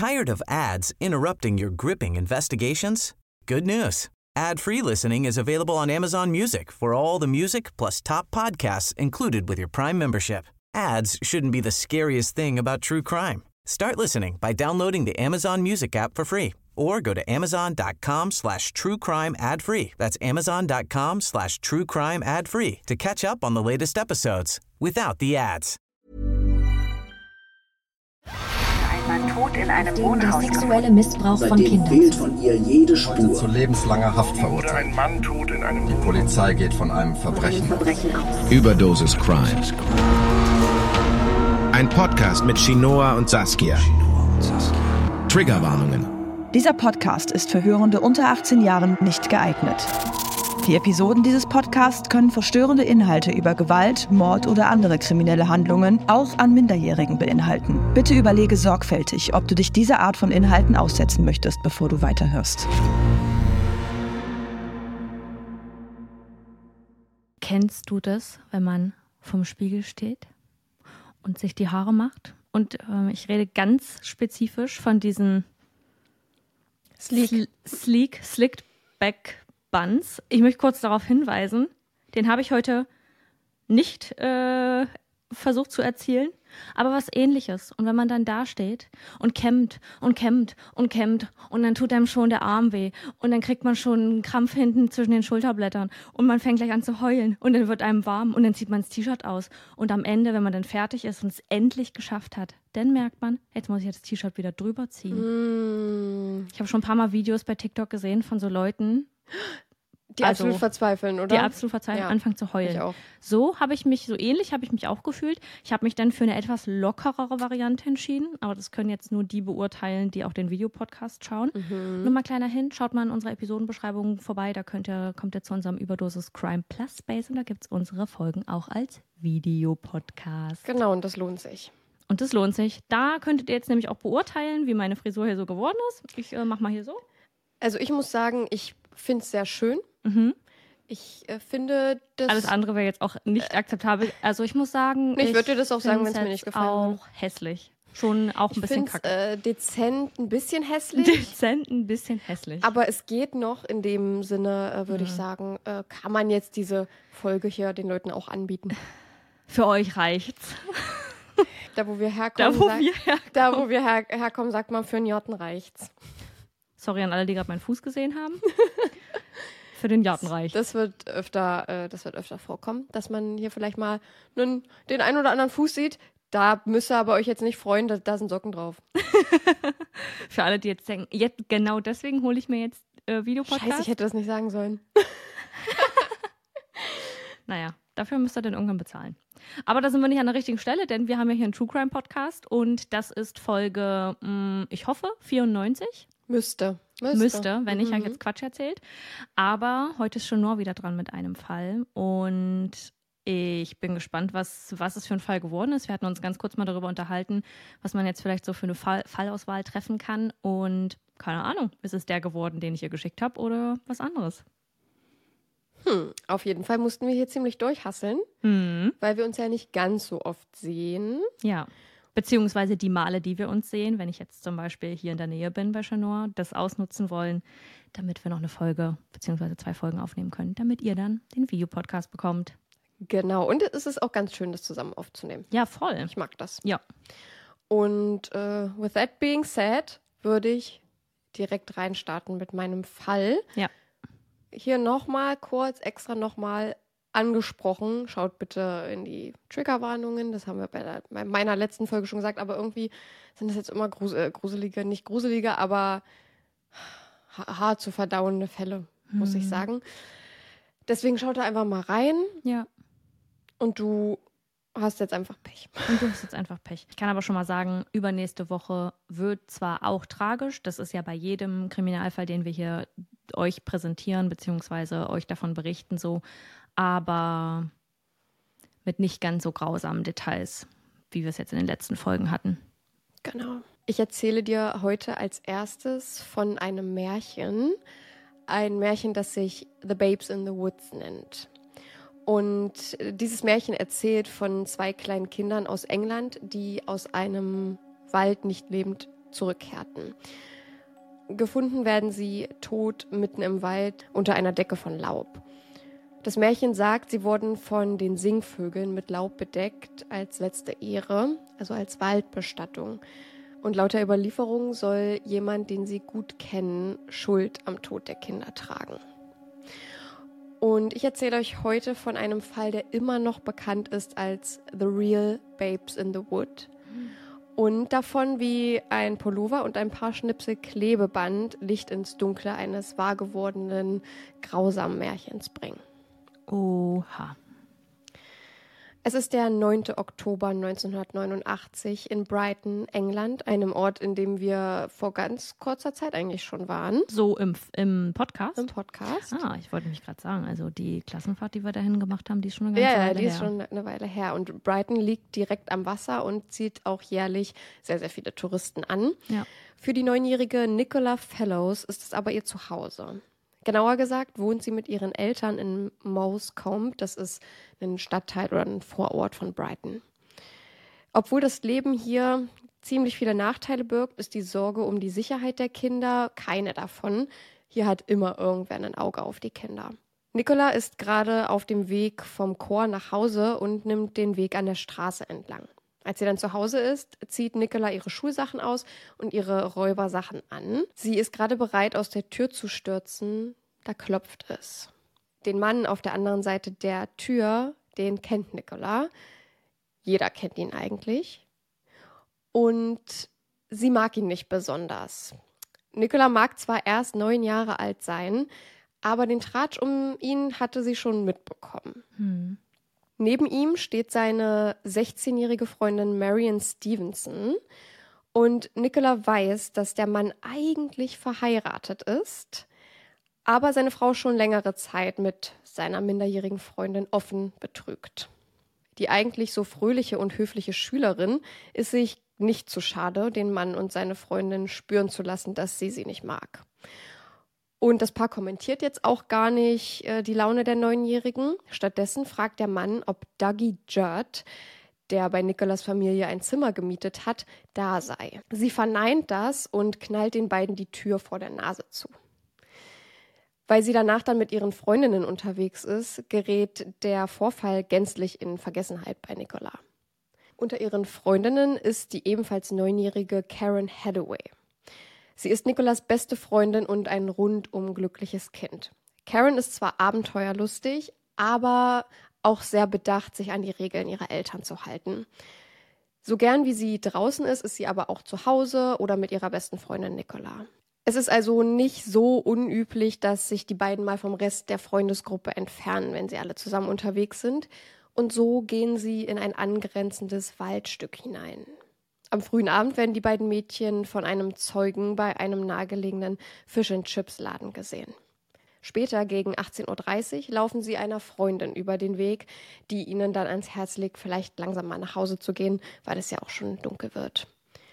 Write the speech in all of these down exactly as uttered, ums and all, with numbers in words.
Tired of ads interrupting your gripping investigations? Good news. Ad-free listening is available on Amazon Music for all the music plus top podcasts included with your Prime membership. Ads shouldn't be the scariest thing about true crime. Start listening by downloading the Amazon Music app for free or go to amazon.com slash true crime ad free. That's amazon.com slash true crime ad free to catch up on the latest episodes without the ads. Ein Mann tot in einem Wohnhaus. Der sexuelle Missbrauch von Seitdem Kindern. fehlt von ihr jede Spur. Zu lebenslanger Haft verurteilt. Ein Mann tot in einem Die Polizei geht von einem Verbrechen. Verbrechen aus. Überdosis Crime. Ein Podcast mit Shinoa und Saskia. Triggerwarnungen. Dieser Podcast ist für Hörende unter achtzehn Jahren nicht geeignet. Die Episoden dieses Podcasts können verstörende Inhalte über Gewalt, Mord oder andere kriminelle Handlungen auch an Minderjährigen beinhalten. Bitte überlege sorgfältig, ob du dich dieser Art von Inhalten aussetzen möchtest, bevor du weiterhörst. Kennst du das, wenn man vorm Spiegel steht und sich die Haare macht? Und äh, ich rede ganz spezifisch von diesen Sleek, Sl- Sleek Slicked Back Buns. Ich möchte kurz darauf hinweisen, den habe ich heute nicht äh, versucht zu erzielen, aber was Ähnliches. Und wenn man dann da steht und kämmt und kämmt und kämmt und dann tut einem schon der Arm weh und dann kriegt man schon einen Krampf hinten zwischen den Schulterblättern und man fängt gleich an zu heulen und dann wird einem warm und dann zieht man das T-Shirt aus und am Ende, wenn man dann fertig ist und es endlich geschafft hat, dann merkt man, jetzt muss ich das T-Shirt wieder drüber ziehen. Mm. Ich habe schon ein paar Mal Videos bei TikTok gesehen von so Leuten, die also, absolut verzweifeln, oder? Die absolut verzweifeln, ja. anfangen zu heulen. Ich auch. So habe ich mich, so ähnlich habe ich mich auch gefühlt. Ich habe mich dann für eine etwas lockerere Variante entschieden, aber das können jetzt nur die beurteilen, die auch den Videopodcast schauen. Mhm. Nur mal kleiner hin, schaut mal in unserer Episodenbeschreibung vorbei, da könnt ihr, kommt ihr zu unserem Überdosis Crime Plus Space und da gibt es unsere Folgen auch als Videopodcast. Genau, und das lohnt sich. Und das lohnt sich. Da könntet ihr jetzt nämlich auch beurteilen, wie meine Frisur hier so geworden ist. Ich äh, mach mal hier so. Also ich muss sagen, ich finde es sehr schön. Mhm. Ich äh, finde, das... Alles andere wäre jetzt auch nicht akzeptabel. Also ich muss sagen... Ich würde dir das auch sagen, wenn es mir nicht gefallen würde. Auch hässlich. Schon auch ein ich bisschen kacke. Äh, dezent ein bisschen hässlich. Dezent ein bisschen hässlich. Aber es geht noch in dem Sinne, äh, würde mhm. ich sagen, äh, kann man jetzt diese Folge hier den Leuten auch anbieten. Für euch reicht's. Da, wo wir herkommen, da, wo sagt, wir herkommen. Da, wo wir her- herkommen, sagt man, für einen Jotten reicht's. Sorry an alle, die gerade meinen Fuß gesehen haben. Für den Jotten reicht's. Das wird öfter, äh, das wird öfter vorkommen, dass man hier vielleicht mal einen, den einen oder anderen Fuß sieht. Da müsst ihr aber euch jetzt nicht freuen, da, da sind Socken drauf. Für alle, die jetzt denken, jetzt, genau deswegen hole ich mir jetzt äh, Videopodcast. Scheiße, ich hätte das nicht sagen sollen. Naja, dafür müsst ihr dann irgendwann bezahlen. Aber da sind wir nicht an der richtigen Stelle, denn wir haben ja hier einen True Crime Podcast und das ist Folge, mh, ich hoffe, vierundneunzig. Müsste. Müsste, Müsste wenn mhm. ich habe jetzt Quatsch erzählt. Aber heute ist schon Noah wieder dran mit einem Fall und ich bin gespannt, was, was es für ein Fall geworden ist. Wir hatten uns ganz kurz mal darüber unterhalten, was man jetzt vielleicht so für eine Fall, Fallauswahl treffen kann und keine Ahnung, ist es der geworden, den ich ihr geschickt habe oder was anderes? Hm, auf jeden Fall mussten wir hier ziemlich durchhasseln, mhm. weil wir uns ja nicht ganz so oft sehen. Ja, beziehungsweise die Male, die wir uns sehen, wenn ich jetzt zum Beispiel hier in der Nähe bin bei Chanor, das ausnutzen wollen, damit wir noch eine Folge beziehungsweise zwei Folgen aufnehmen können, damit ihr dann den Videopodcast bekommt. Genau, und es ist auch ganz schön, das zusammen aufzunehmen. Ja, voll. Ich mag das. Ja. Und äh, with that being said, würde ich direkt reinstarten mit meinem Fall. Ja. Hier nochmal kurz, extra nochmal angesprochen. Schaut bitte in die Triggerwarnungen. Das haben wir bei, der, bei meiner letzten Folge schon gesagt. Aber irgendwie sind das jetzt immer grus- äh, gruselige, nicht gruselige, aber ha- hart zu verdauende Fälle, hm. muss ich sagen. Deswegen schaut da einfach mal rein. Ja. Und du hast jetzt einfach Pech. Und du hast jetzt einfach Pech. Ich kann aber schon mal sagen, übernächste Woche wird zwar auch tragisch, das ist ja bei jedem Kriminalfall, den wir hier euch präsentieren, beziehungsweise euch davon berichten, so, aber mit nicht ganz so grausamen Details, wie wir es jetzt in den letzten Folgen hatten. Genau. Ich erzähle dir heute als erstes von einem Märchen. Ein Märchen, das sich The Babes in the Woods nennt. Und dieses Märchen erzählt von zwei kleinen Kindern aus England, die aus einem Wald nicht lebend zurückkehrten. Gefunden werden sie tot mitten im Wald unter einer Decke von Laub. Das Märchen sagt, sie wurden von den Singvögeln mit Laub bedeckt als letzte Ehre, also als Waldbestattung. Und laut der Überlieferung soll jemand, den sie gut kennen, Schuld am Tod der Kinder tragen. Und ich erzähle euch heute von einem Fall, der immer noch bekannt ist als The Real Babes in the Wood. Und davon, wie ein Pullover und ein paar Schnipsel Klebeband Licht ins Dunkle eines wahrgewordenen, grausamen Märchens bringen. Oha. Es ist der neunte Oktober neunzehnhundertneunundachtzig in Brighton, England, einem Ort, in dem wir vor ganz kurzer Zeit eigentlich schon waren. So im, im Podcast? Im Podcast. Ah, ich wollte mich gerade sagen, also die Klassenfahrt, die wir dahin gemacht haben, die ist schon eine ganze ja, Weile her. Ja, die her. ist schon eine Weile her. Und Brighton liegt direkt am Wasser und zieht auch jährlich sehr, sehr viele Touristen an. Ja. Für die neunjährige Nicola Fellows ist es aber ihr Zuhause. Genauer gesagt wohnt sie mit ihren Eltern in Moscombe. Das ist ein Stadtteil oder ein Vorort von Brighton. Obwohl das Leben hier ziemlich viele Nachteile birgt, ist die Sorge um die Sicherheit der Kinder keine davon. Hier hat immer irgendwer ein Auge auf die Kinder. Nicola ist gerade auf dem Weg vom Chor nach Hause und nimmt den Weg an der Straße entlang. Als sie dann zu Hause ist, zieht Nicola ihre Schulsachen aus und ihre Räubersachen an. Sie ist gerade bereit, aus der Tür zu stürzen, da klopft es. Den Mann auf der anderen Seite der Tür, den kennt Nicola. Jeder kennt ihn eigentlich. Und sie mag ihn nicht besonders. Nicola mag zwar erst neun Jahre alt sein, aber den Tratsch um ihn hatte sie schon mitbekommen. Hm. Neben ihm steht seine sechzehnjährige Freundin Marion Stevenson und Nicola weiß, dass der Mann eigentlich verheiratet ist, aber seine Frau schon längere Zeit mit seiner minderjährigen Freundin offen betrügt. Die eigentlich so fröhliche und höfliche Schülerin ist sich nicht zu schade, den Mann und seine Freundin spüren zu lassen, dass sie sie nicht mag. Und das Paar kommentiert jetzt auch gar nicht äh, die Laune der Neunjährigen. Stattdessen fragt der Mann, ob Dougie Judd, der bei Nicolas Familie ein Zimmer gemietet hat, da sei. Sie verneint das und knallt den beiden die Tür vor der Nase zu. Weil sie danach dann mit ihren Freundinnen unterwegs ist, gerät der Vorfall gänzlich in Vergessenheit bei Nicola. Unter ihren Freundinnen ist die ebenfalls neunjährige Karen Hathaway. Sie ist Nicolas beste Freundin und ein rundum glückliches Kind. Karen ist zwar abenteuerlustig, aber auch sehr bedacht, sich an die Regeln ihrer Eltern zu halten. So gern wie sie draußen ist, ist sie aber auch zu Hause oder mit ihrer besten Freundin Nicola. Es ist also nicht so unüblich, dass sich die beiden mal vom Rest der Freundesgruppe entfernen, wenn sie alle zusammen unterwegs sind. Und so gehen sie in ein angrenzendes Waldstück hinein. Am frühen Abend werden die beiden Mädchen von einem Zeugen bei einem nahegelegenen Fish-and-Chips-Laden gesehen. Später, gegen achtzehn Uhr dreißig, laufen sie einer Freundin über den Weg, die ihnen dann ans Herz legt, vielleicht langsam mal nach Hause zu gehen, weil es ja auch schon dunkel wird.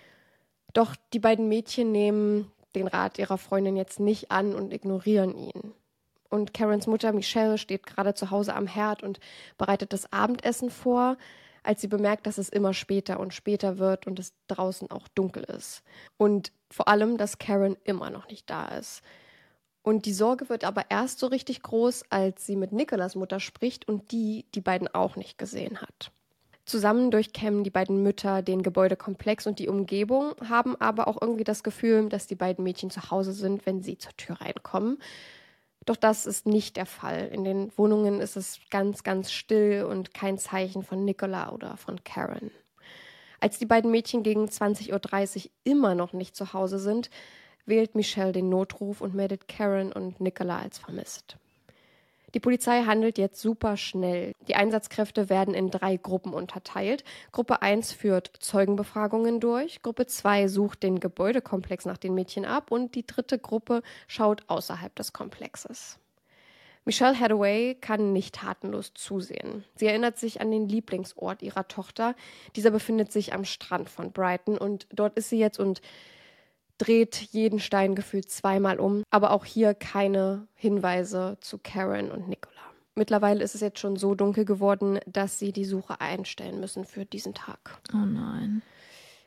Doch die beiden Mädchen nehmen den Rat ihrer Freundin jetzt nicht an und ignorieren ihn. Und Karens Mutter Michelle steht gerade zu Hause am Herd und bereitet das Abendessen vor, als sie bemerkt, dass es immer später und später wird und es draußen auch dunkel ist. Und vor allem, dass Karen immer noch nicht da ist. Und die Sorge wird aber erst so richtig groß, als sie mit Nicolas Mutter spricht und die die beiden auch nicht gesehen hat. Zusammen durchkämmen die beiden Mütter den Gebäudekomplex und die Umgebung, haben aber auch irgendwie das Gefühl, dass die beiden Mädchen zu Hause sind, wenn sie zur Tür reinkommen. Doch das ist nicht der Fall. In den Wohnungen ist es ganz, ganz still und kein Zeichen von Nicola oder von Karen. Als die beiden Mädchen gegen zwanzig Uhr dreißig immer noch nicht zu Hause sind, wählt Michelle den Notruf und meldet Karen und Nicola als vermisst. Die Polizei handelt jetzt super schnell. Die Einsatzkräfte werden in drei Gruppen unterteilt. Gruppe eins führt Zeugenbefragungen durch, Gruppe zwei sucht den Gebäudekomplex nach den Mädchen ab und die dritte Gruppe schaut außerhalb des Komplexes. Michelle Hathaway kann nicht tatenlos zusehen. Sie erinnert sich an den Lieblingsort ihrer Tochter. Dieser befindet sich am Strand von Brighton und dort ist sie jetzt und dreht jeden Stein gefühlt zweimal um, aber auch hier keine Hinweise zu Karen und Nicola. Mittlerweile ist es jetzt schon so dunkel geworden, dass sie die Suche einstellen müssen für diesen Tag. Oh nein.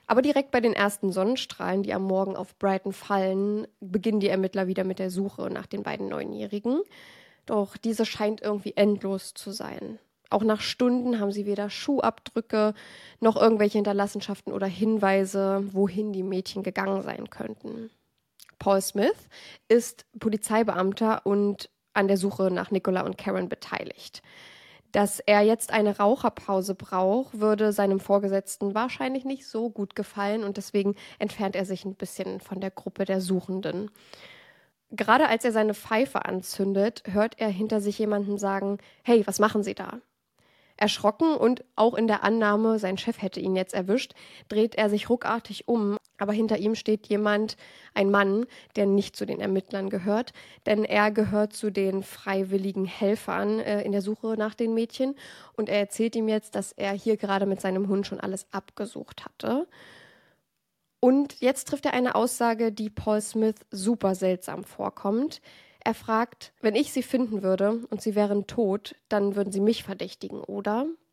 Aber direkt bei den ersten Sonnenstrahlen, die am Morgen auf Brighton fallen, beginnen die Ermittler wieder mit der Suche nach den beiden Neunjährigen. Doch diese scheint irgendwie endlos zu sein. Auch nach Stunden haben sie weder Schuhabdrücke noch irgendwelche Hinterlassenschaften oder Hinweise, wohin die Mädchen gegangen sein könnten. Paul Smith ist Polizeibeamter und an der Suche nach Nicola und Karen beteiligt. Dass er jetzt eine Raucherpause braucht, würde seinem Vorgesetzten wahrscheinlich nicht so gut gefallen und deswegen entfernt er sich ein bisschen von der Gruppe der Suchenden. Gerade als er seine Pfeife anzündet, hört er hinter sich jemanden sagen: „Hey, was machen Sie da?" Erschrocken und auch in der Annahme, sein Chef hätte ihn jetzt erwischt, dreht er sich ruckartig um, aber hinter ihm steht jemand, ein Mann, der nicht zu den Ermittlern gehört, denn er gehört zu den freiwilligen Helfern äh, in der Suche nach den Mädchen und er erzählt ihm jetzt, dass er hier gerade mit seinem Hund schon alles abgesucht hatte. Und jetzt trifft er eine Aussage, die Paul Smith super seltsam vorkommt. Er fragt: „Wenn ich sie finden würde und sie wären tot, dann würden sie mich verdächtigen, oder?" Hm.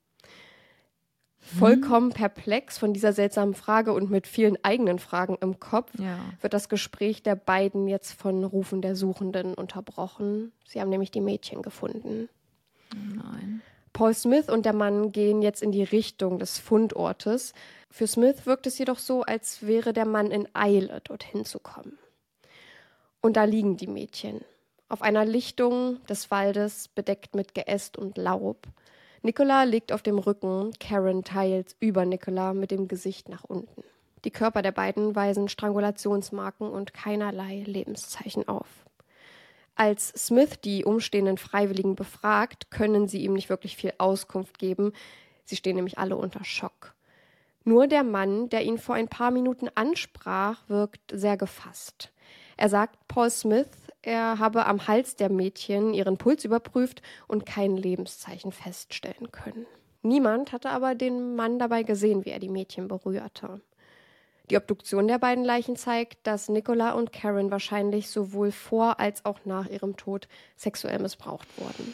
Vollkommen perplex von dieser seltsamen Frage und mit vielen eigenen Fragen im Kopf Ja. wird das Gespräch der beiden jetzt von Rufen der Suchenden unterbrochen. Sie haben nämlich die Mädchen gefunden. Nein. Paul Smith und der Mann gehen jetzt in die Richtung des Fundortes. Für Smith wirkt es jedoch so, als wäre der Mann in Eile, dorthin zu kommen. Und da liegen die Mädchen. Auf einer Lichtung des Waldes, bedeckt mit Geäst und Laub. Nicola liegt auf dem Rücken, Karen teils über Nicola mit dem Gesicht nach unten. Die Körper der beiden weisen Strangulationsmarken und keinerlei Lebenszeichen auf. Als Smith die umstehenden Freiwilligen befragt, können sie ihm nicht wirklich viel Auskunft geben. Sie stehen nämlich alle unter Schock. Nur der Mann, der ihn vor ein paar Minuten ansprach, wirkt sehr gefasst. Er sagt Paul Smith, er habe am Hals der Mädchen ihren Puls überprüft und kein Lebenszeichen feststellen können. Niemand hatte aber den Mann dabei gesehen, wie er die Mädchen berührte. Die Obduktion der beiden Leichen zeigt, dass Nicola und Karen wahrscheinlich sowohl vor als auch nach ihrem Tod sexuell missbraucht wurden.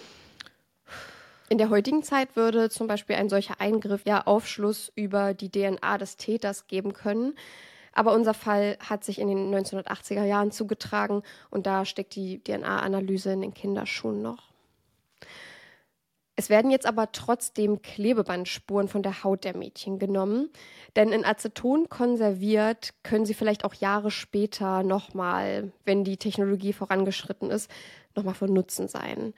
In der heutigen Zeit würde zum Beispiel ein solcher Eingriff ja Aufschluss über die D N A des Täters geben können. Aber unser Fall hat sich in den neunzehnhundertachtziger Jahren zugetragen und da steckt die D N A-Analyse in den Kinderschuhen noch. Es werden jetzt aber trotzdem Klebebandspuren von der Haut der Mädchen genommen, denn in Aceton konserviert können sie vielleicht auch Jahre später nochmal, wenn die Technologie vorangeschritten ist, nochmal von Nutzen sein.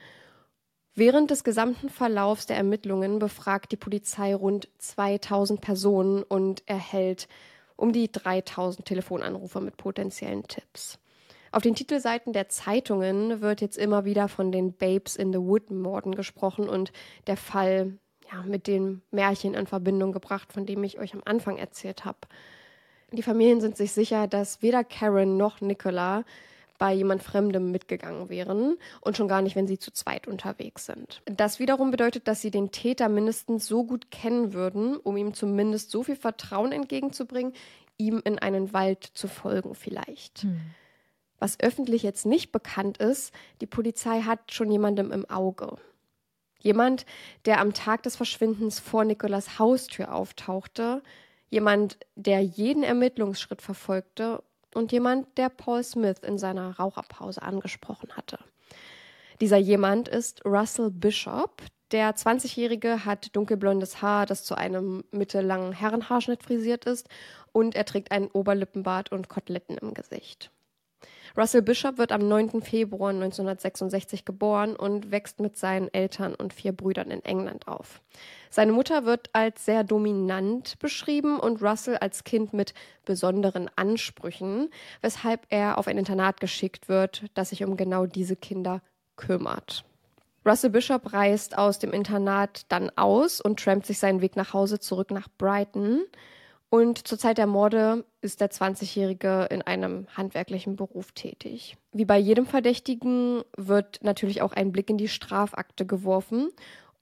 Während des gesamten Verlaufs der Ermittlungen befragt die Polizei rund zweitausend Personen und erhält um die dreitausend Telefonanrufe mit potenziellen Tipps. Auf den Titelseiten der Zeitungen wird jetzt immer wieder von den Babes in the Wood-Morden gesprochen und der Fall ja, mit dem Märchen in Verbindung gebracht, von dem ich euch am Anfang erzählt habe. Die Familien sind sich sicher, dass weder Karen noch Nicola bei jemand Fremdem mitgegangen wären und schon gar nicht, wenn sie zu zweit unterwegs sind. Das wiederum bedeutet, dass sie den Täter mindestens so gut kennen würden, um ihm zumindest so viel Vertrauen entgegenzubringen, ihm in einen Wald zu folgen vielleicht. Hm. Was öffentlich jetzt nicht bekannt ist, die Polizei hat schon jemandem im Auge. Jemand, der am Tag des Verschwindens vor Nicolas Haustür auftauchte, jemand, der jeden Ermittlungsschritt verfolgte und jemand, der Paul Smith in seiner Raucherpause angesprochen hatte. Dieser jemand ist Russell Bishop. Der zwanzigjährige hat dunkelblondes Haar, das zu einem mittellangen Herrenhaarschnitt frisiert ist, und er trägt einen Oberlippenbart und Koteletten im Gesicht. Russell Bishop wird am neunten Februar neunzehnhundertsechsundsechzig geboren und wächst mit seinen Eltern und vier Brüdern in England auf. Seine Mutter wird als sehr dominant beschrieben und Russell als Kind mit besonderen Ansprüchen, weshalb er auf ein Internat geschickt wird, das sich um genau diese Kinder kümmert. Russell Bishop reist aus dem Internat dann aus und trampt sich seinen Weg nach Hause zurück nach Brighton. Und zur Zeit der Morde ist der zwanzigjährige in einem handwerklichen Beruf tätig. Wie bei jedem Verdächtigen wird natürlich auch ein Blick in die Strafakte geworfen.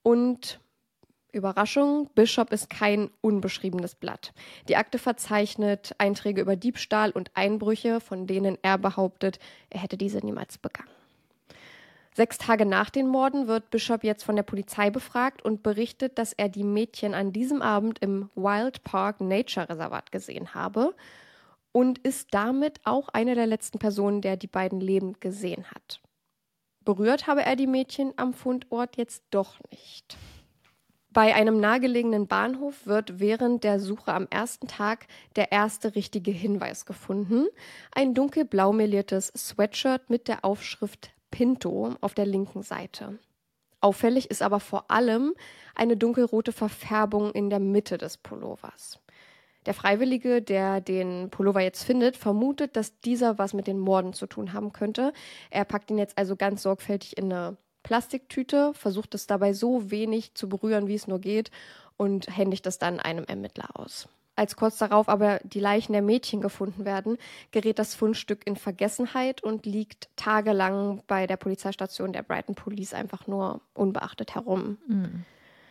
Und Überraschung, Bishop ist kein unbeschriebenes Blatt. Die Akte verzeichnet Einträge über Diebstahl und Einbrüche, von denen er behauptet, er hätte diese niemals begangen. Sechs Tage nach den Morden wird Bishop jetzt von der Polizei befragt und berichtet, dass er die Mädchen an diesem Abend im Wild Park Nature Reservat gesehen habe und ist damit auch eine der letzten Personen, der die beiden lebend gesehen hat. Berührt habe er die Mädchen am Fundort jetzt doch nicht. Bei einem nahegelegenen Bahnhof wird während der Suche am ersten Tag der erste richtige Hinweis gefunden. Ein dunkelblau meliertes Sweatshirt mit der Aufschrift Pinto auf der linken Seite. Auffällig ist aber vor allem eine dunkelrote Verfärbung in der Mitte des Pullovers. Der Freiwillige, der den Pullover jetzt findet, vermutet, dass dieser was mit den Morden zu tun haben könnte. Er packt ihn jetzt also ganz sorgfältig in eine Plastiktüte, versucht es dabei so wenig zu berühren, wie es nur geht, und händigt es dann einem Ermittler aus. Als kurz darauf aber die Leichen der Mädchen gefunden werden, gerät das Fundstück in Vergessenheit und liegt tagelang bei der Polizeistation der Brighton Police einfach nur unbeachtet herum. Mhm.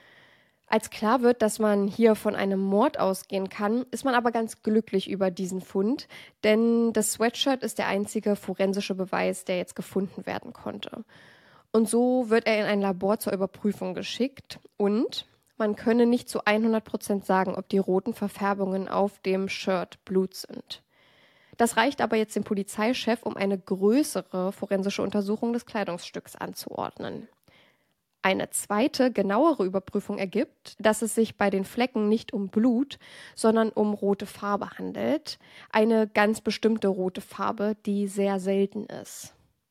Als klar wird, dass man hier von einem Mord ausgehen kann, ist man aber ganz glücklich über diesen Fund, denn das Sweatshirt ist der einzige forensische Beweis, der jetzt gefunden werden konnte. Und so wird er in ein Labor zur Überprüfung geschickt und man könne nicht zu hundert Prozent sagen, ob die roten Verfärbungen auf dem Shirt Blut sind. Das reicht aber jetzt dem Polizeichef, um eine größere forensische Untersuchung des Kleidungsstücks anzuordnen. Eine zweite, genauere Überprüfung ergibt, dass es sich bei den Flecken nicht um Blut, sondern um rote Farbe handelt. Eine ganz bestimmte rote Farbe, die sehr selten ist.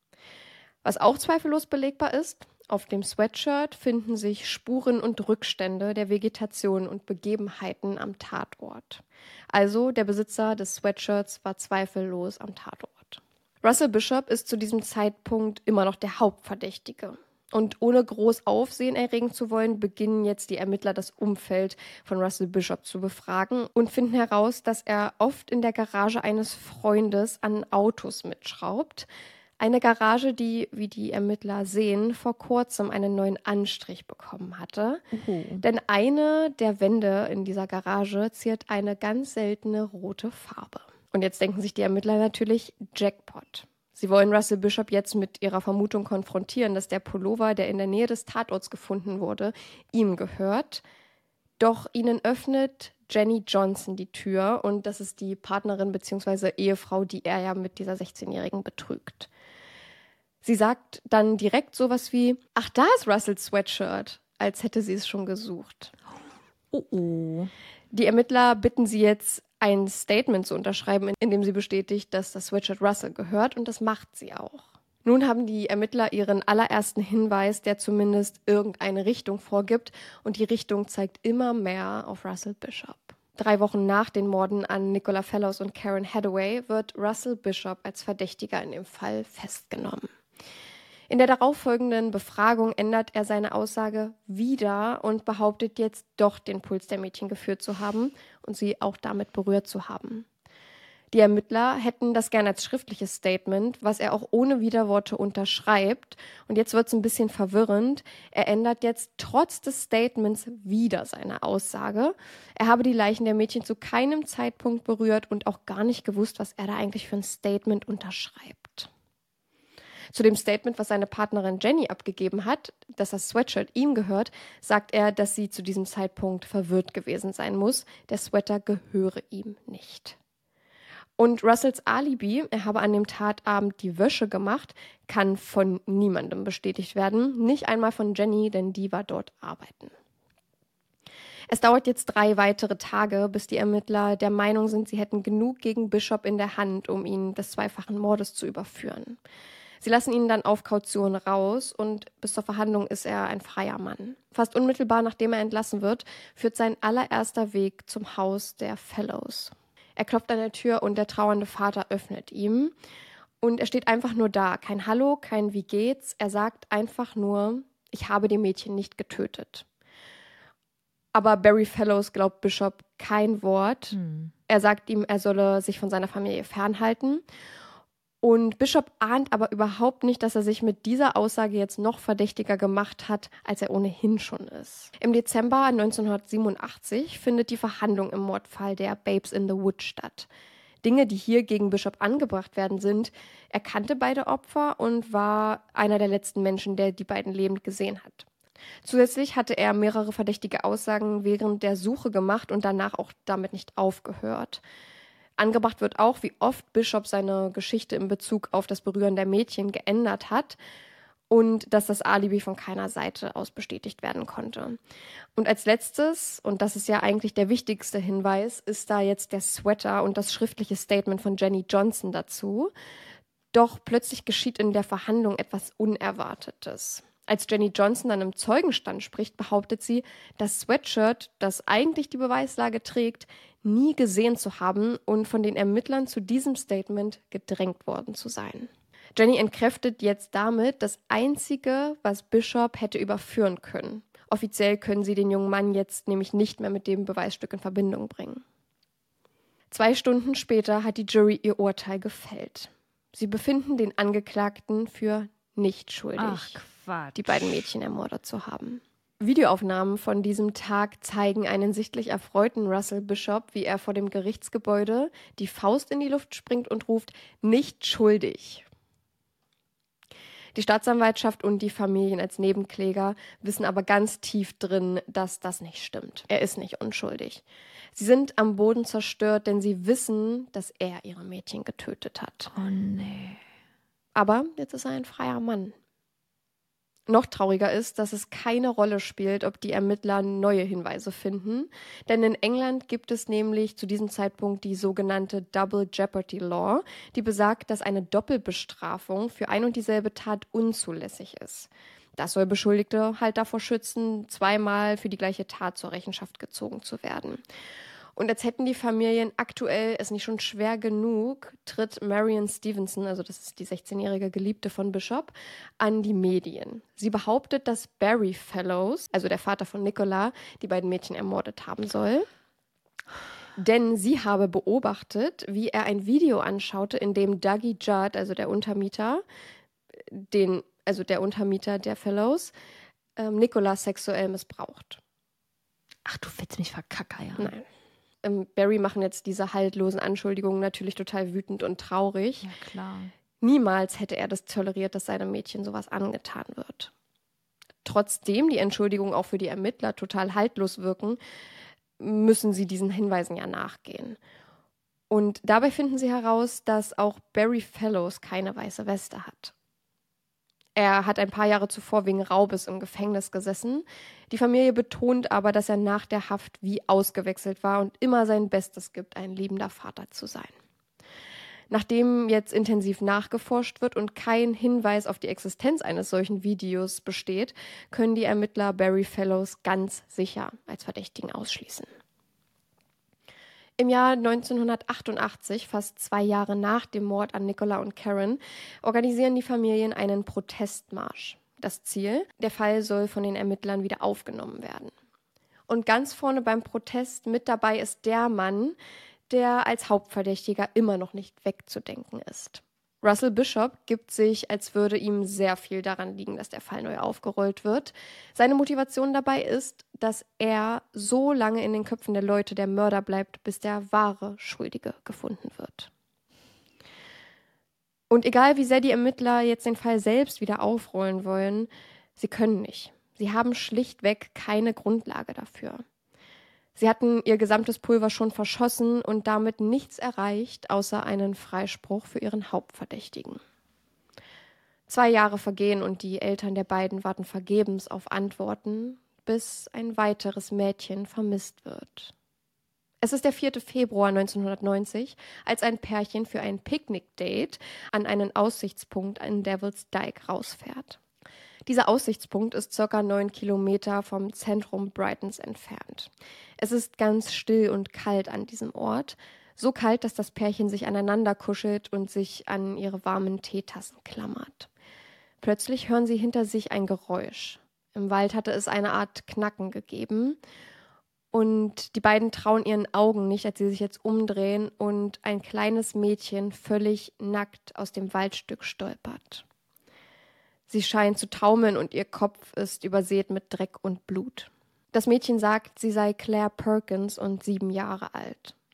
Was auch zweifellos belegbar ist: Auf dem Sweatshirt finden sich Spuren und Rückstände der Vegetation und Begebenheiten am Tatort. Also der Besitzer des Sweatshirts war zweifellos am Tatort. Russell Bishop ist zu diesem Zeitpunkt immer noch der Hauptverdächtige. Und ohne groß Aufsehen erregen zu wollen, beginnen jetzt die Ermittler das Umfeld von Russell Bishop zu befragen und finden heraus, dass er oft in der Garage eines Freundes an Autos mitschraubt. Eine Garage, die, wie die Ermittler sehen, vor kurzem einen neuen Anstrich bekommen hatte. Uh. Denn eine der Wände in dieser Garage ziert eine ganz seltene rote Farbe. Und jetzt denken sich die Ermittler natürlich Jackpot. Sie wollen Russell Bishop jetzt mit ihrer Vermutung konfrontieren, dass der Pullover, der in der Nähe des Tatorts gefunden wurde, ihm gehört. Doch ihnen öffnet Jenny Johnson die Tür und das ist die Partnerin bzw. Ehefrau, die er ja mit dieser sechzehnjährigen betrügt. Sie sagt dann direkt sowas wie: Ach, da ist Russells Sweatshirt, als hätte sie es schon gesucht. Oh oh. Die Ermittler bitten sie jetzt, ein Statement zu unterschreiben, in dem sie bestätigt, dass das Sweatshirt Russell gehört, und das macht sie auch. Nun haben die Ermittler ihren allerersten Hinweis, der zumindest irgendeine Richtung vorgibt, und die Richtung zeigt immer mehr auf Russell Bishop. Drei Wochen nach den Morden an Nicola Fellows und Karen Hathaway wird Russell Bishop als Verdächtiger in dem Fall festgenommen. In der darauffolgenden Befragung ändert er seine Aussage wieder und behauptet jetzt doch, den Puls der Mädchen geführt zu haben und sie auch damit berührt zu haben. Die Ermittler hätten das gerne als schriftliches Statement, was er auch ohne Widerworte unterschreibt. Und jetzt wird es ein bisschen verwirrend. Er ändert jetzt trotz des Statements wieder seine Aussage. Er habe die Leichen der Mädchen zu keinem Zeitpunkt berührt und auch gar nicht gewusst, was er da eigentlich für ein Statement unterschreibt. Zu dem Statement, was seine Partnerin Jenny abgegeben hat, dass das Sweatshirt ihm gehört, sagt er, dass sie zu diesem Zeitpunkt verwirrt gewesen sein muss. Der Sweater gehöre ihm nicht. Und Russells Alibi, er habe an dem Tatabend die Wäsche gemacht, kann von niemandem bestätigt werden. Nicht einmal von Jenny, denn die war dort arbeiten. Es dauert jetzt drei weitere Tage, bis die Ermittler der Meinung sind, sie hätten genug gegen Bishop in der Hand, um ihn des zweifachen Mordes zu überführen. Sie lassen ihn dann auf Kaution raus und bis zur Verhandlung ist er ein freier Mann. Fast unmittelbar nachdem er entlassen wird, führt sein allererster Weg zum Haus der Fellows. Er klopft an der Tür und der trauernde Vater öffnet ihm. Und er steht einfach nur da. Kein Hallo, kein Wie geht's. Er sagt einfach nur: Ich habe die Mädchen nicht getötet. Aber Barry Fellows glaubt Bishop kein Wort. Hm. Er sagt ihm, er solle sich von seiner Familie fernhalten. Und Bishop ahnt aber überhaupt nicht, dass er sich mit dieser Aussage jetzt noch verdächtiger gemacht hat, als er ohnehin schon ist. Im Dezember neunzehnhundertsiebenundachtzig findet die Verhandlung im Mordfall der Babes in the Wood statt. Dinge, die hier gegen Bishop angebracht werden sind, er kannte beide Opfer und war einer der letzten Menschen, der die beiden lebend gesehen hat. Zusätzlich hatte er mehrere verdächtige Aussagen während der Suche gemacht und danach auch damit nicht aufgehört. Angebracht wird auch, wie oft Bishop seine Geschichte in Bezug auf das Berühren der Mädchen geändert hat und dass das Alibi von keiner Seite aus bestätigt werden konnte. Und als letztes, und das ist ja eigentlich der wichtigste Hinweis, ist da jetzt der Sweater und das schriftliche Statement von Jenny Johnson dazu. Doch plötzlich geschieht in der Verhandlung etwas Unerwartetes. Als Jenny Johnson dann im Zeugenstand spricht, behauptet sie, das Sweatshirt, das eigentlich die Beweislage trägt, nie gesehen zu haben und von den Ermittlern zu diesem Statement gedrängt worden zu sein. Jenny entkräftet jetzt damit das Einzige, was Bishop hätte überführen können. Offiziell können sie den jungen Mann jetzt nämlich nicht mehr mit dem Beweisstück in Verbindung bringen. Zwei Stunden später hat die Jury ihr Urteil gefällt. Sie befinden den Angeklagten für nicht schuldig, Ach, Quatsch. die beiden Mädchen ermordet zu haben. Videoaufnahmen von diesem Tag zeigen einen sichtlich erfreuten Russell Bishop, wie er vor dem Gerichtsgebäude die Faust in die Luft springt und ruft, nicht schuldig. Die Staatsanwaltschaft und die Familien als Nebenkläger wissen aber ganz tief drin, dass das nicht stimmt. Er ist nicht unschuldig. Sie sind am Boden zerstört, denn sie wissen, dass er ihre Mädchen getötet hat. Oh nee. Aber jetzt ist er ein freier Mann. Noch trauriger ist, dass es keine Rolle spielt, ob die Ermittler neue Hinweise finden. Denn in England gibt es nämlich zu diesem Zeitpunkt die sogenannte Double Jeopardy Law, die besagt, dass eine Doppelbestrafung für ein und dieselbe Tat unzulässig ist. Das soll Beschuldigte halt davor schützen, zweimal für die gleiche Tat zur Rechenschaft gezogen zu werden. Und als hätten die Familien aktuell es nicht schon schwer genug, tritt Marion Stevenson, also das ist die sechzehnjährige Geliebte von Bishop, an die Medien. Sie behauptet, dass Barry Fellows, also der Vater von Nicola, die beiden Mädchen ermordet haben soll. Denn sie habe beobachtet, wie er ein Video anschaute, in dem Dougie Judd, also der Untermieter, den, also der Untermieter der Fellows, ähm, Nicola sexuell missbraucht. Ach, du willst mich verkackeiern. Nein. Barry machen jetzt diese haltlosen Anschuldigungen natürlich total wütend und traurig. Ja, klar. Niemals hätte er das toleriert, dass seinem Mädchen sowas angetan wird. Trotzdem die Entschuldigungen auch für die Ermittler total haltlos wirken, müssen sie diesen Hinweisen ja nachgehen. Und dabei finden sie heraus, dass auch Barry Fellows keine weiße Weste hat. Er hat ein paar Jahre zuvor wegen Raubes im Gefängnis gesessen. Die Familie betont aber, dass er nach der Haft wie ausgewechselt war und immer sein Bestes gibt, ein liebender Vater zu sein. Nachdem jetzt intensiv nachgeforscht wird und kein Hinweis auf die Existenz eines solchen Videos besteht, können die Ermittler Barry Fellows ganz sicher als Verdächtigen ausschließen. Im Jahr neunzehnhundertachtundachtzig, fast zwei Jahre nach dem Mord an Nicola und Karen, organisieren die Familien einen Protestmarsch. Das Ziel: Der Fall soll von den Ermittlern wieder aufgenommen werden. Und ganz vorne beim Protest mit dabei ist der Mann, der als Hauptverdächtiger immer noch nicht wegzudenken ist. Russell Bishop gibt sich, als würde ihm sehr viel daran liegen, dass der Fall neu aufgerollt wird. Seine Motivation dabei ist, dass er so lange in den Köpfen der Leute der Mörder bleibt, bis der wahre Schuldige gefunden wird. Und egal wie sehr die Ermittler jetzt den Fall selbst wieder aufrollen wollen, sie können nicht. Sie haben schlichtweg keine Grundlage dafür. Sie hatten ihr gesamtes Pulver schon verschossen und damit nichts erreicht, außer einen Freispruch für ihren Hauptverdächtigen. Zwei Jahre vergehen und die Eltern der beiden warten vergebens auf Antworten, bis ein weiteres Mädchen vermisst wird. Es ist der vierte Februar neunzehnhundertneunzig, als ein Pärchen für ein Picknick-Date an einen Aussichtspunkt in Devil's Dyke rausfährt. Dieser Aussichtspunkt ist circa neun Kilometer vom Zentrum Brightons entfernt. Es ist ganz still und kalt an diesem Ort. So kalt, dass das Pärchen sich aneinander kuschelt und sich an ihre warmen Teetassen klammert. Plötzlich hören sie hinter sich ein Geräusch. Im Wald hatte es eine Art Knacken gegeben. Und die beiden trauen ihren Augen nicht, als sie sich jetzt umdrehen und ein kleines Mädchen völlig nackt aus dem Waldstück stolpert. Sie scheint zu taumeln und ihr Kopf ist übersät mit Dreck und Blut. Das Mädchen sagt, sie sei Claire Perkins und sieben Jahre alt.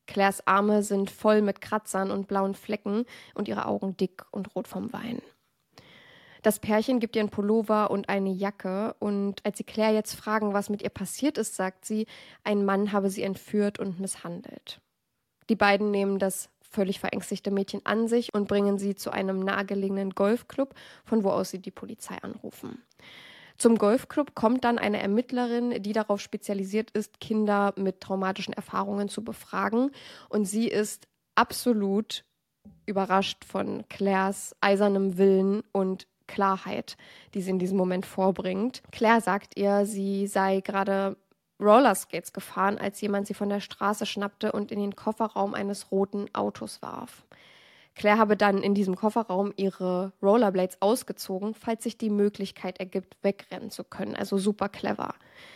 Claires Arme sind voll mit Kratzern und blauen Flecken und ihre Augen dick und rot vom Weinen. Das Pärchen gibt ihr einen Pullover und eine Jacke und als sie Claire jetzt fragen, was mit ihr passiert ist, sagt sie, ein Mann habe sie entführt und misshandelt. Die beiden nehmen das völlig verängstigte Mädchen an sich und bringen sie zu einem nahegelegenen Golfclub, von wo aus sie die Polizei anrufen. Zum Golfclub kommt dann eine Ermittlerin, die darauf spezialisiert ist, Kinder mit traumatischen Erfahrungen zu befragen. Und sie ist absolut überrascht von Claires eisernem Willen und Klarheit, die sie in diesem Moment vorbringt. Claire sagt ihr, sie sei gerade Rollerskates gefahren, als jemand sie von der Straße schnappte und in den Kofferraum eines roten Autos warf. Claire habe dann in diesem Kofferraum ihre Rollerblades ausgezogen, falls sich die Möglichkeit ergibt, wegrennen zu können. Also super clever.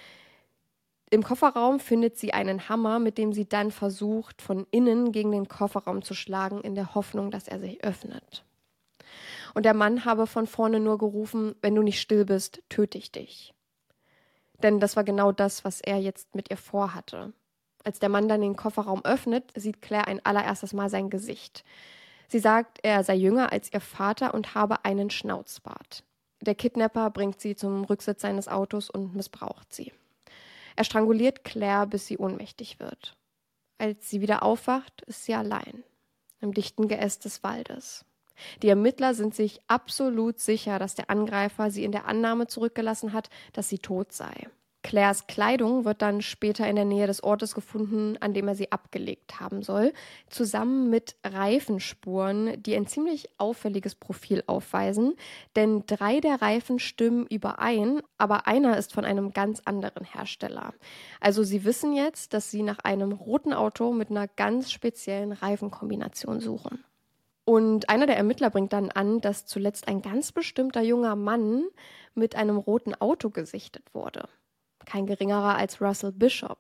Im Kofferraum findet sie einen Hammer, mit dem sie dann versucht, von innen gegen den Kofferraum zu schlagen, in der Hoffnung, dass er sich öffnet. Und der Mann habe von vorne nur gerufen, wenn du nicht still bist, töte ich dich. Denn das war genau das, was er jetzt mit ihr vorhatte. Als der Mann dann den Kofferraum öffnet, sieht Claire ein allererstes Mal sein Gesicht. Sie sagt, er sei jünger als ihr Vater und habe einen Schnauzbart. Der Kidnapper bringt sie zum Rücksitz seines Autos und missbraucht sie. Er stranguliert Claire, bis sie ohnmächtig wird. Als sie wieder aufwacht, ist sie allein, im dichten Geäst des Waldes. Die Ermittler sind sich absolut sicher, dass der Angreifer sie in der Annahme zurückgelassen hat, dass sie tot sei. Claires Kleidung wird dann später in der Nähe des Ortes gefunden, an dem er sie abgelegt haben soll, zusammen mit Reifenspuren, die ein ziemlich auffälliges Profil aufweisen, denn drei der Reifen stimmen überein, aber einer ist von einem ganz anderen Hersteller. Also sie wissen jetzt, dass sie nach einem roten Auto mit einer ganz speziellen Reifenkombination suchen. Und einer der Ermittler bringt dann an, dass zuletzt ein ganz bestimmter junger Mann mit einem roten Auto gesichtet wurde. Kein geringerer als Russell Bishop.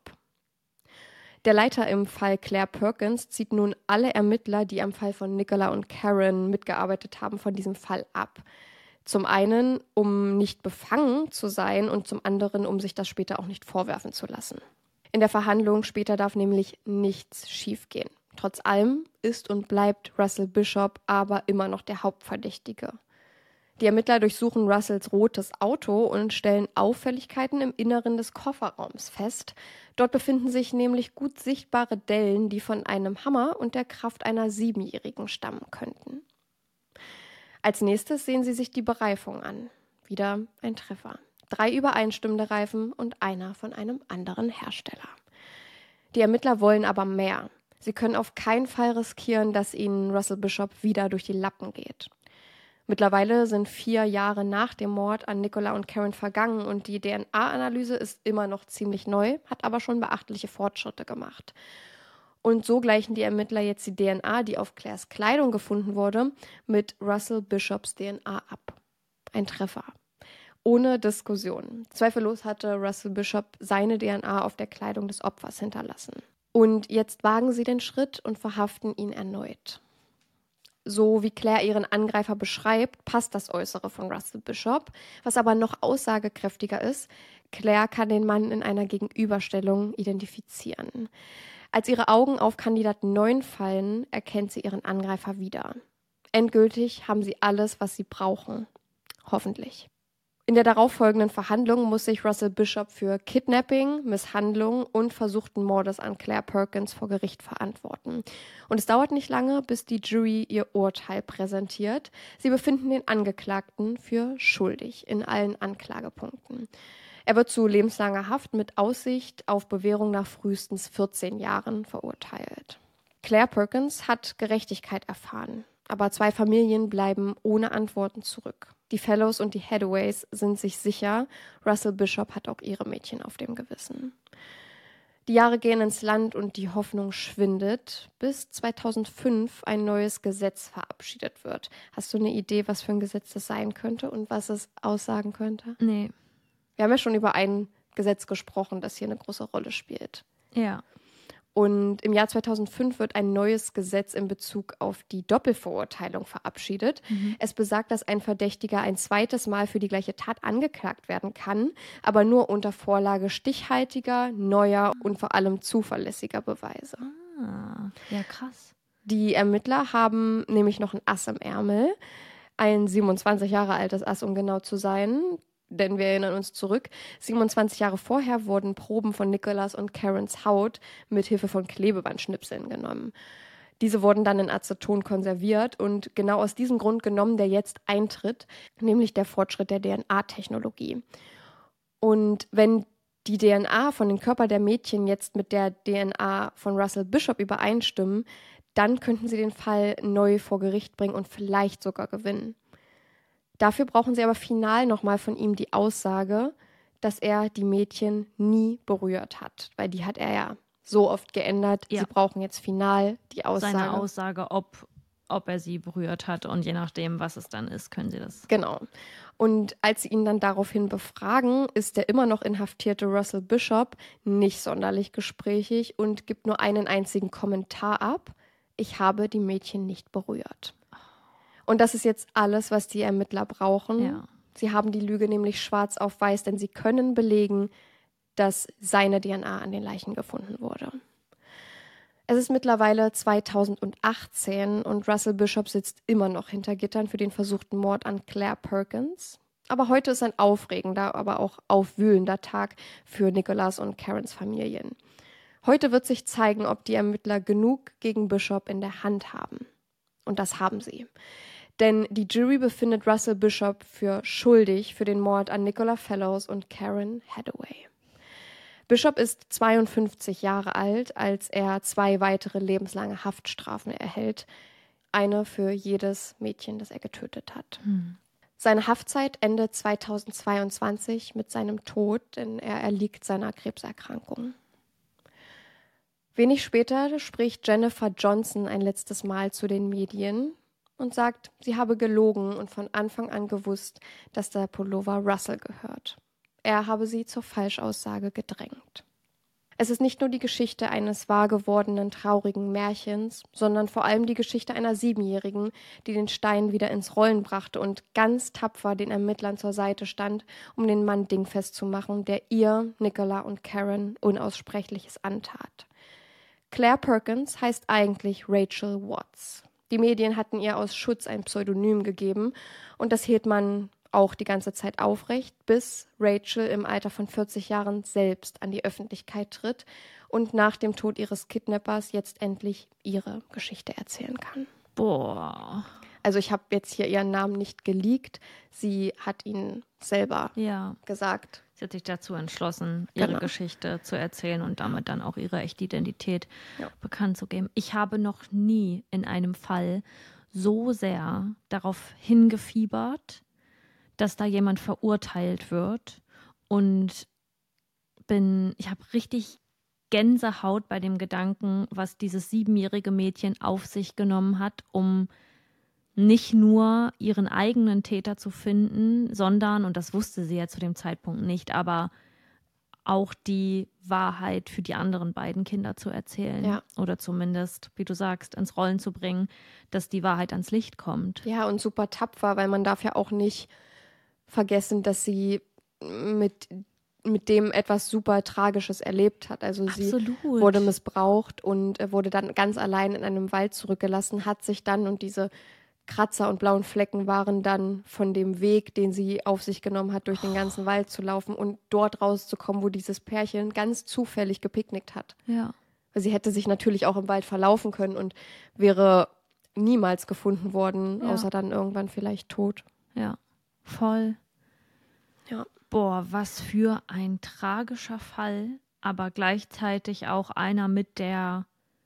Der Leiter im Fall Claire Perkins zieht nun alle Ermittler, die am Fall von Nicola und Karen mitgearbeitet haben, von diesem Fall ab. Zum einen, um nicht befangen zu sein und zum anderen, um sich das später auch nicht vorwerfen zu lassen. In der Verhandlung später darf nämlich nichts schiefgehen. Trotz allem ist und bleibt Russell Bishop aber immer noch der Hauptverdächtige. Die Ermittler durchsuchen Russells rotes Auto und stellen Auffälligkeiten im Inneren des Kofferraums fest. Dort befinden sich nämlich gut sichtbare Dellen, die von einem Hammer und der Kraft einer Siebenjährigen stammen könnten. Als nächstes sehen sie sich die Bereifung an. Wieder ein Treffer. Drei übereinstimmende Reifen und einer von einem anderen Hersteller. Die Ermittler wollen aber mehr. Sie können auf keinen Fall riskieren, dass ihnen Russell Bishop wieder durch die Lappen geht. Mittlerweile sind vier Jahre nach dem Mord an Nicola und Karen vergangen und die D N A-Analyse ist immer noch ziemlich neu, hat aber schon beachtliche Fortschritte gemacht. Und so gleichen die Ermittler jetzt die D N A, die auf Claires Kleidung gefunden wurde, mit Russell Bishops D N A ab. Ein Treffer. Ohne Diskussion. Zweifellos hatte Russell Bishop seine D N A auf der Kleidung des Opfers hinterlassen. Und jetzt wagen sie den Schritt und verhaften ihn erneut. So wie Claire ihren Angreifer beschreibt, passt das Äußere von Russell Bishop. Was aber noch aussagekräftiger ist, Claire kann den Mann in einer Gegenüberstellung identifizieren. Als ihre Augen auf Kandidat neun fallen, erkennt sie ihren Angreifer wieder. Endgültig haben sie alles, was sie brauchen. Hoffentlich. In der darauffolgenden Verhandlung muss sich Russell Bishop für Kidnapping, Misshandlung und versuchten Mordes an Claire Perkins vor Gericht verantworten. Und es dauert nicht lange, bis die Jury ihr Urteil präsentiert. Sie befinden den Angeklagten für schuldig in allen Anklagepunkten. Er wird zu lebenslanger Haft mit Aussicht auf Bewährung nach frühestens vierzehn Jahren verurteilt. Claire Perkins hat Gerechtigkeit erfahren, aber zwei Familien bleiben ohne Antworten zurück. Die Fellows und die Haddaways sind sich sicher, Russell Bishop hat auch ihre Mädchen auf dem Gewissen. Die Jahre gehen ins Land und die Hoffnung schwindet, bis zweitausendfünf ein neues Gesetz verabschiedet wird. Hast du eine Idee, was für ein Gesetz das sein könnte und was es aussagen könnte? Nee. Wir haben ja schon über ein Gesetz gesprochen, das hier eine große Rolle spielt. Ja. Und im Jahr zweitausendfünf wird ein neues Gesetz in Bezug auf die Doppelverurteilung verabschiedet. Mhm. Es besagt, dass ein Verdächtiger ein zweites Mal für die gleiche Tat angeklagt werden kann, aber nur unter Vorlage stichhaltiger, neuer und vor allem zuverlässiger Beweise. Ah, ja, krass. Die Ermittler haben nämlich noch ein Ass im Ärmel. Ein siebenundzwanzig Jahre altes Ass, um genau zu sein. Denn wir erinnern uns zurück, siebenundzwanzig Jahre vorher wurden Proben von Nicholas und Karens Haut mit Hilfe von Klebebandschnipseln genommen. Diese wurden dann in Aceton konserviert und genau aus diesem Grund genommen, der jetzt eintritt, nämlich der Fortschritt der D N A-Technologie. Und wenn die D N A von den Körpern der Mädchen jetzt mit der D N A von Russell Bishop übereinstimmen, dann könnten sie den Fall neu vor Gericht bringen und vielleicht sogar gewinnen. Dafür brauchen sie aber final nochmal von ihm die Aussage, dass er die Mädchen nie berührt hat. Weil die hat er ja so oft geändert. Ja. Sie brauchen jetzt final die Aussage. Seine Aussage, ob, ob er sie berührt hat. Und je nachdem, was es dann ist, können sie das. Genau. Und als sie ihn dann daraufhin befragen, ist der immer noch inhaftierte Russell Bishop nicht sonderlich gesprächig und gibt nur einen einzigen Kommentar ab. Ich habe die Mädchen nicht berührt. Und das ist jetzt alles, was die Ermittler brauchen. Ja. Sie haben die Lüge nämlich schwarz auf weiß, denn sie können belegen, dass seine D N A an den Leichen gefunden wurde. Es ist mittlerweile zweitausendachtzehn und Russell Bishop sitzt immer noch hinter Gittern für den versuchten Mord an Claire Perkins. Aber heute ist ein aufregender, aber auch aufwühlender Tag für Nicholas und Karens Familien. Heute wird sich zeigen, ob die Ermittler genug gegen Bishop in der Hand haben. Und das haben sie. Denn die Jury befindet Russell Bishop für schuldig für den Mord an Nicola Fellows und Karen Hathaway. Bishop ist zweiundfünfzig Jahre alt, als er zwei weitere lebenslange Haftstrafen erhält. Eine für jedes Mädchen, das er getötet hat. Hm. Seine Haftzeit endet zweitausendzweiundzwanzig mit seinem Tod, denn er erliegt seiner Krebserkrankung. Wenig später spricht Jennifer Johnson ein letztes Mal zu den Medien und sagt, sie habe gelogen und von Anfang an gewusst, dass der Pullover Russell gehört. Er habe sie zur Falschaussage gedrängt. Es ist nicht nur die Geschichte eines wahr gewordenen, traurigen Märchens, sondern vor allem die Geschichte einer Siebenjährigen, die den Stein wieder ins Rollen brachte und ganz tapfer den Ermittlern zur Seite stand, um den Mann dingfest zu machen, der ihr, Nicola und Karen Unaussprechliches antat. Claire Perkins heißt eigentlich Rachel Watts. Die Medien hatten ihr aus Schutz ein Pseudonym gegeben und das hielt man auch die ganze Zeit aufrecht, bis Rachel im Alter von vierzig Jahren selbst an die Öffentlichkeit tritt und nach dem Tod ihres Kidnappers jetzt endlich ihre Geschichte erzählen kann. Boah. Also ich habe jetzt hier ihren Namen nicht geleakt, sie hat ihn selber ja. gesagt. Sie hat sich dazu entschlossen, ihre Genau. Geschichte zu erzählen und damit dann auch ihre echte Identität Ja. bekannt zu geben. Ich habe noch nie in einem Fall so sehr darauf hingefiebert, dass da jemand verurteilt wird und bin, ich habe richtig Gänsehaut bei dem Gedanken, was dieses siebenjährige Mädchen auf sich genommen hat, um nicht nur ihren eigenen Täter zu finden, sondern, und das wusste sie ja zu dem Zeitpunkt nicht, aber auch die Wahrheit für die anderen beiden Kinder zu erzählen. Ja. Oder zumindest, wie du sagst, ins Rollen zu bringen, dass die Wahrheit ans Licht kommt. Ja, und super tapfer, weil man darf ja auch nicht vergessen, dass sie mit, mit dem etwas super Tragisches erlebt hat. Also Absolut. sie wurde missbraucht und wurde dann ganz allein in einem Wald zurückgelassen, hat sich dann, und diese Kratzer und blauen Flecken waren dann von dem Weg, den sie auf sich genommen hat, durch den ganzen Wald zu laufen und dort rauszukommen, wo dieses Pärchen ganz zufällig gepicknickt hat. Ja. Sie hätte sich natürlich auch im Wald verlaufen können und wäre niemals gefunden worden, Ja. außer dann irgendwann vielleicht tot. Ja, voll. Ja. Boah, was für ein tragischer Fall, aber gleichzeitig auch einer mit der,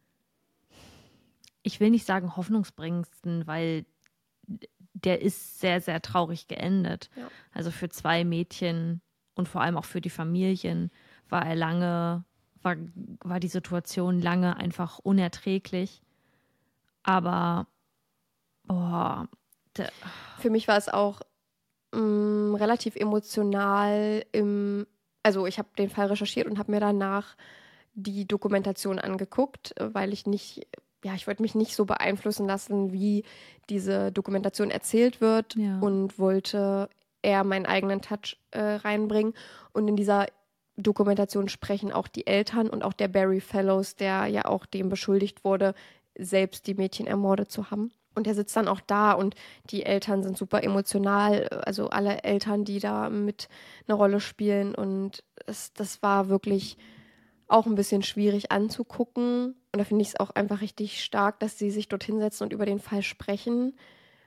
ich will nicht sagen hoffnungsbringendsten, weil der ist sehr, sehr traurig geendet. Ja. Also für zwei Mädchen und vor allem auch für die Familien war er lange, war, war die Situation lange einfach unerträglich. Aber, boah. Der, Für mich war es auch mh, relativ emotional im, also ich habe den Fall recherchiert und habe mir danach die Dokumentation angeguckt, weil ich nicht, ja, ich wollte mich nicht so beeinflussen lassen, wie diese Dokumentation erzählt wird Ja. und wollte eher meinen eigenen Touch äh, reinbringen. Und in dieser Dokumentation sprechen auch die Eltern und auch der Barry Fellows, der ja auch dem beschuldigt wurde, selbst die Mädchen ermordet zu haben. Und er sitzt dann auch da und die Eltern sind super emotional, also alle Eltern, die da mit eine Rolle spielen. Und es, das war wirklich auch ein bisschen schwierig anzugucken. Und da finde ich es auch einfach richtig stark, dass sie sich dort hinsetzen und über den Fall sprechen.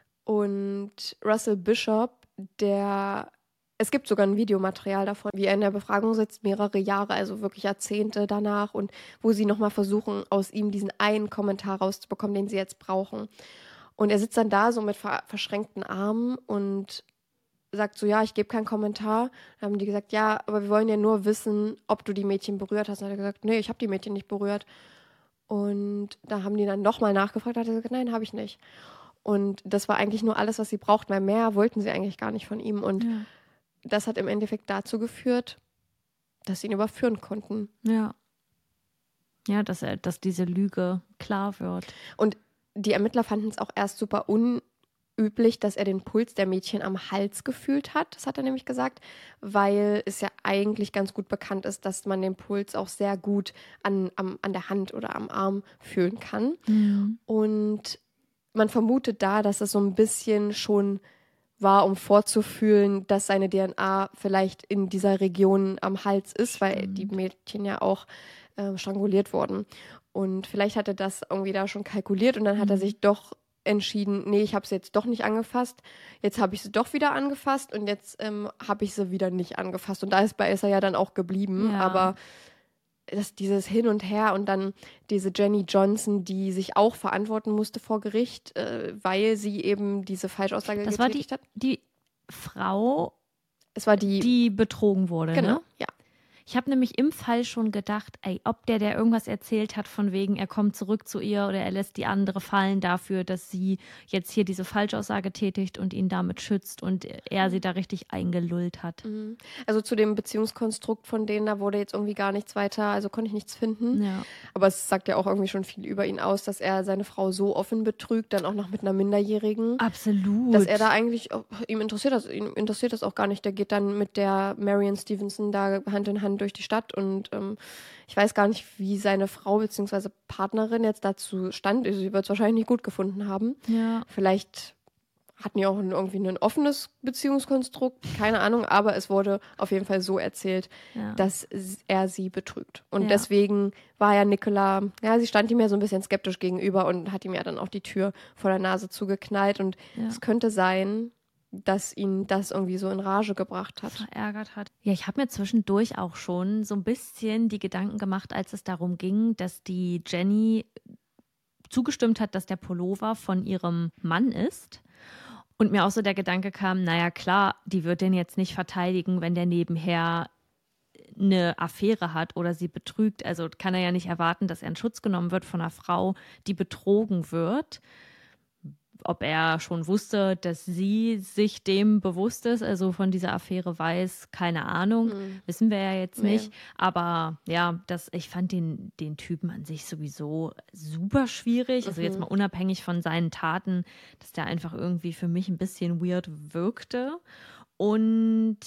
Und Russell Bishop, der, es gibt sogar ein Videomaterial davon, wie er in der Befragung sitzt, mehrere Jahre, also wirklich Jahrzehnte danach, und wo sie nochmal versuchen, aus ihm diesen einen Kommentar rauszubekommen, den sie jetzt brauchen. Und er sitzt dann da so mit ver- verschränkten Armen und sagt so, ja, ich gebe keinen Kommentar. Dann haben die gesagt, ja, aber wir wollen ja nur wissen, ob du die Mädchen berührt hast. Dann hat er gesagt, nee, ich habe die Mädchen nicht berührt. Und da haben die dann nochmal nachgefragt, da hat er gesagt, nein, habe ich nicht. Und das war eigentlich nur alles, was sie brauchten, weil mehr wollten sie eigentlich gar nicht von ihm. Und ja. das hat im Endeffekt dazu geführt, dass sie ihn überführen konnten. Ja. Ja, dass, er, dass diese Lüge klar wird. Und die Ermittler fanden es auch erst super unüblich, dass er den Puls der Mädchen am Hals gefühlt hat. Das hat er nämlich gesagt, weil es ja eigentlich ganz gut bekannt ist, dass man den Puls auch sehr gut an, am, an der Hand oder am Arm fühlen kann. Mhm. Und man vermutet da, dass es so ein bisschen schon war, um vorzufühlen, dass seine D N A vielleicht in dieser Region am Hals ist, weil mhm. die Mädchen ja auch äh, stranguliert wurden. Und vielleicht hat er das irgendwie da schon kalkuliert und dann hat er sich doch entschieden, nee, ich habe sie jetzt doch nicht angefasst. Jetzt habe ich sie doch wieder angefasst und jetzt ähm, habe ich sie wieder nicht angefasst. Und da ist, bei ist er ja dann auch geblieben. Ja. Aber das, dieses Hin und Her und dann diese Jenny Johnson, die sich auch verantworten musste vor Gericht, äh, weil sie eben diese Falschaussage das getätigt war die, hat. die Frau, es war die, die betrogen wurde, genau, ne? Ja. Ich habe nämlich im Fall schon gedacht, ey, ob der, der irgendwas erzählt hat von wegen, er kommt zurück zu ihr oder er lässt die andere fallen dafür, dass sie jetzt hier diese Falschaussage tätigt und ihn damit schützt und er sie da richtig eingelullt hat. Also zu dem Beziehungskonstrukt von denen, da wurde jetzt irgendwie gar nichts weiter, also konnte ich nichts finden. Ja. Aber es sagt ja auch irgendwie schon viel über ihn aus, dass er seine Frau so offen betrügt, dann auch noch mit einer Minderjährigen. Absolut. Dass er da eigentlich, ihm interessiert das, ihm interessiert das auch gar nicht. Der geht dann mit der Marion Stevenson da Hand in Hand durch die Stadt und ähm, ich weiß gar nicht, wie seine Frau bzw. Partnerin jetzt dazu stand. Sie wird es wahrscheinlich nicht gut gefunden haben. Ja. Vielleicht hatten die auch ein, irgendwie ein offenes Beziehungskonstrukt, keine Ahnung, aber es wurde auf jeden Fall so erzählt, ja. dass er sie betrügt. Und ja. deswegen war ja Nicola, ja, sie stand ihm ja so ein bisschen skeptisch gegenüber und hat ihm ja dann auch die Tür vor der Nase zugeknallt und ja. es könnte sein, dass ihn das irgendwie so in Rage gebracht hat. Verärgert hat. Ja, ich habe mir zwischendurch auch schon so ein bisschen die Gedanken gemacht, als es darum ging, dass die Jenny zugestimmt hat, dass der Pullover von ihrem Mann ist. Und mir auch so der Gedanke kam, naja klar, die wird den jetzt nicht verteidigen, wenn der nebenher eine Affäre hat oder sie betrügt. Also kann er ja nicht erwarten, dass er in Schutz genommen wird von einer Frau, die betrogen wird. Ob er schon wusste, dass sie sich dem bewusst ist, also von dieser Affäre weiß, keine Ahnung, mhm. wissen wir ja jetzt nee. nicht. Aber ja, das, ich fand den, den Typen an sich sowieso super schwierig. Mhm. Also jetzt mal unabhängig von seinen Taten, dass der einfach irgendwie für mich ein bisschen weird wirkte. Und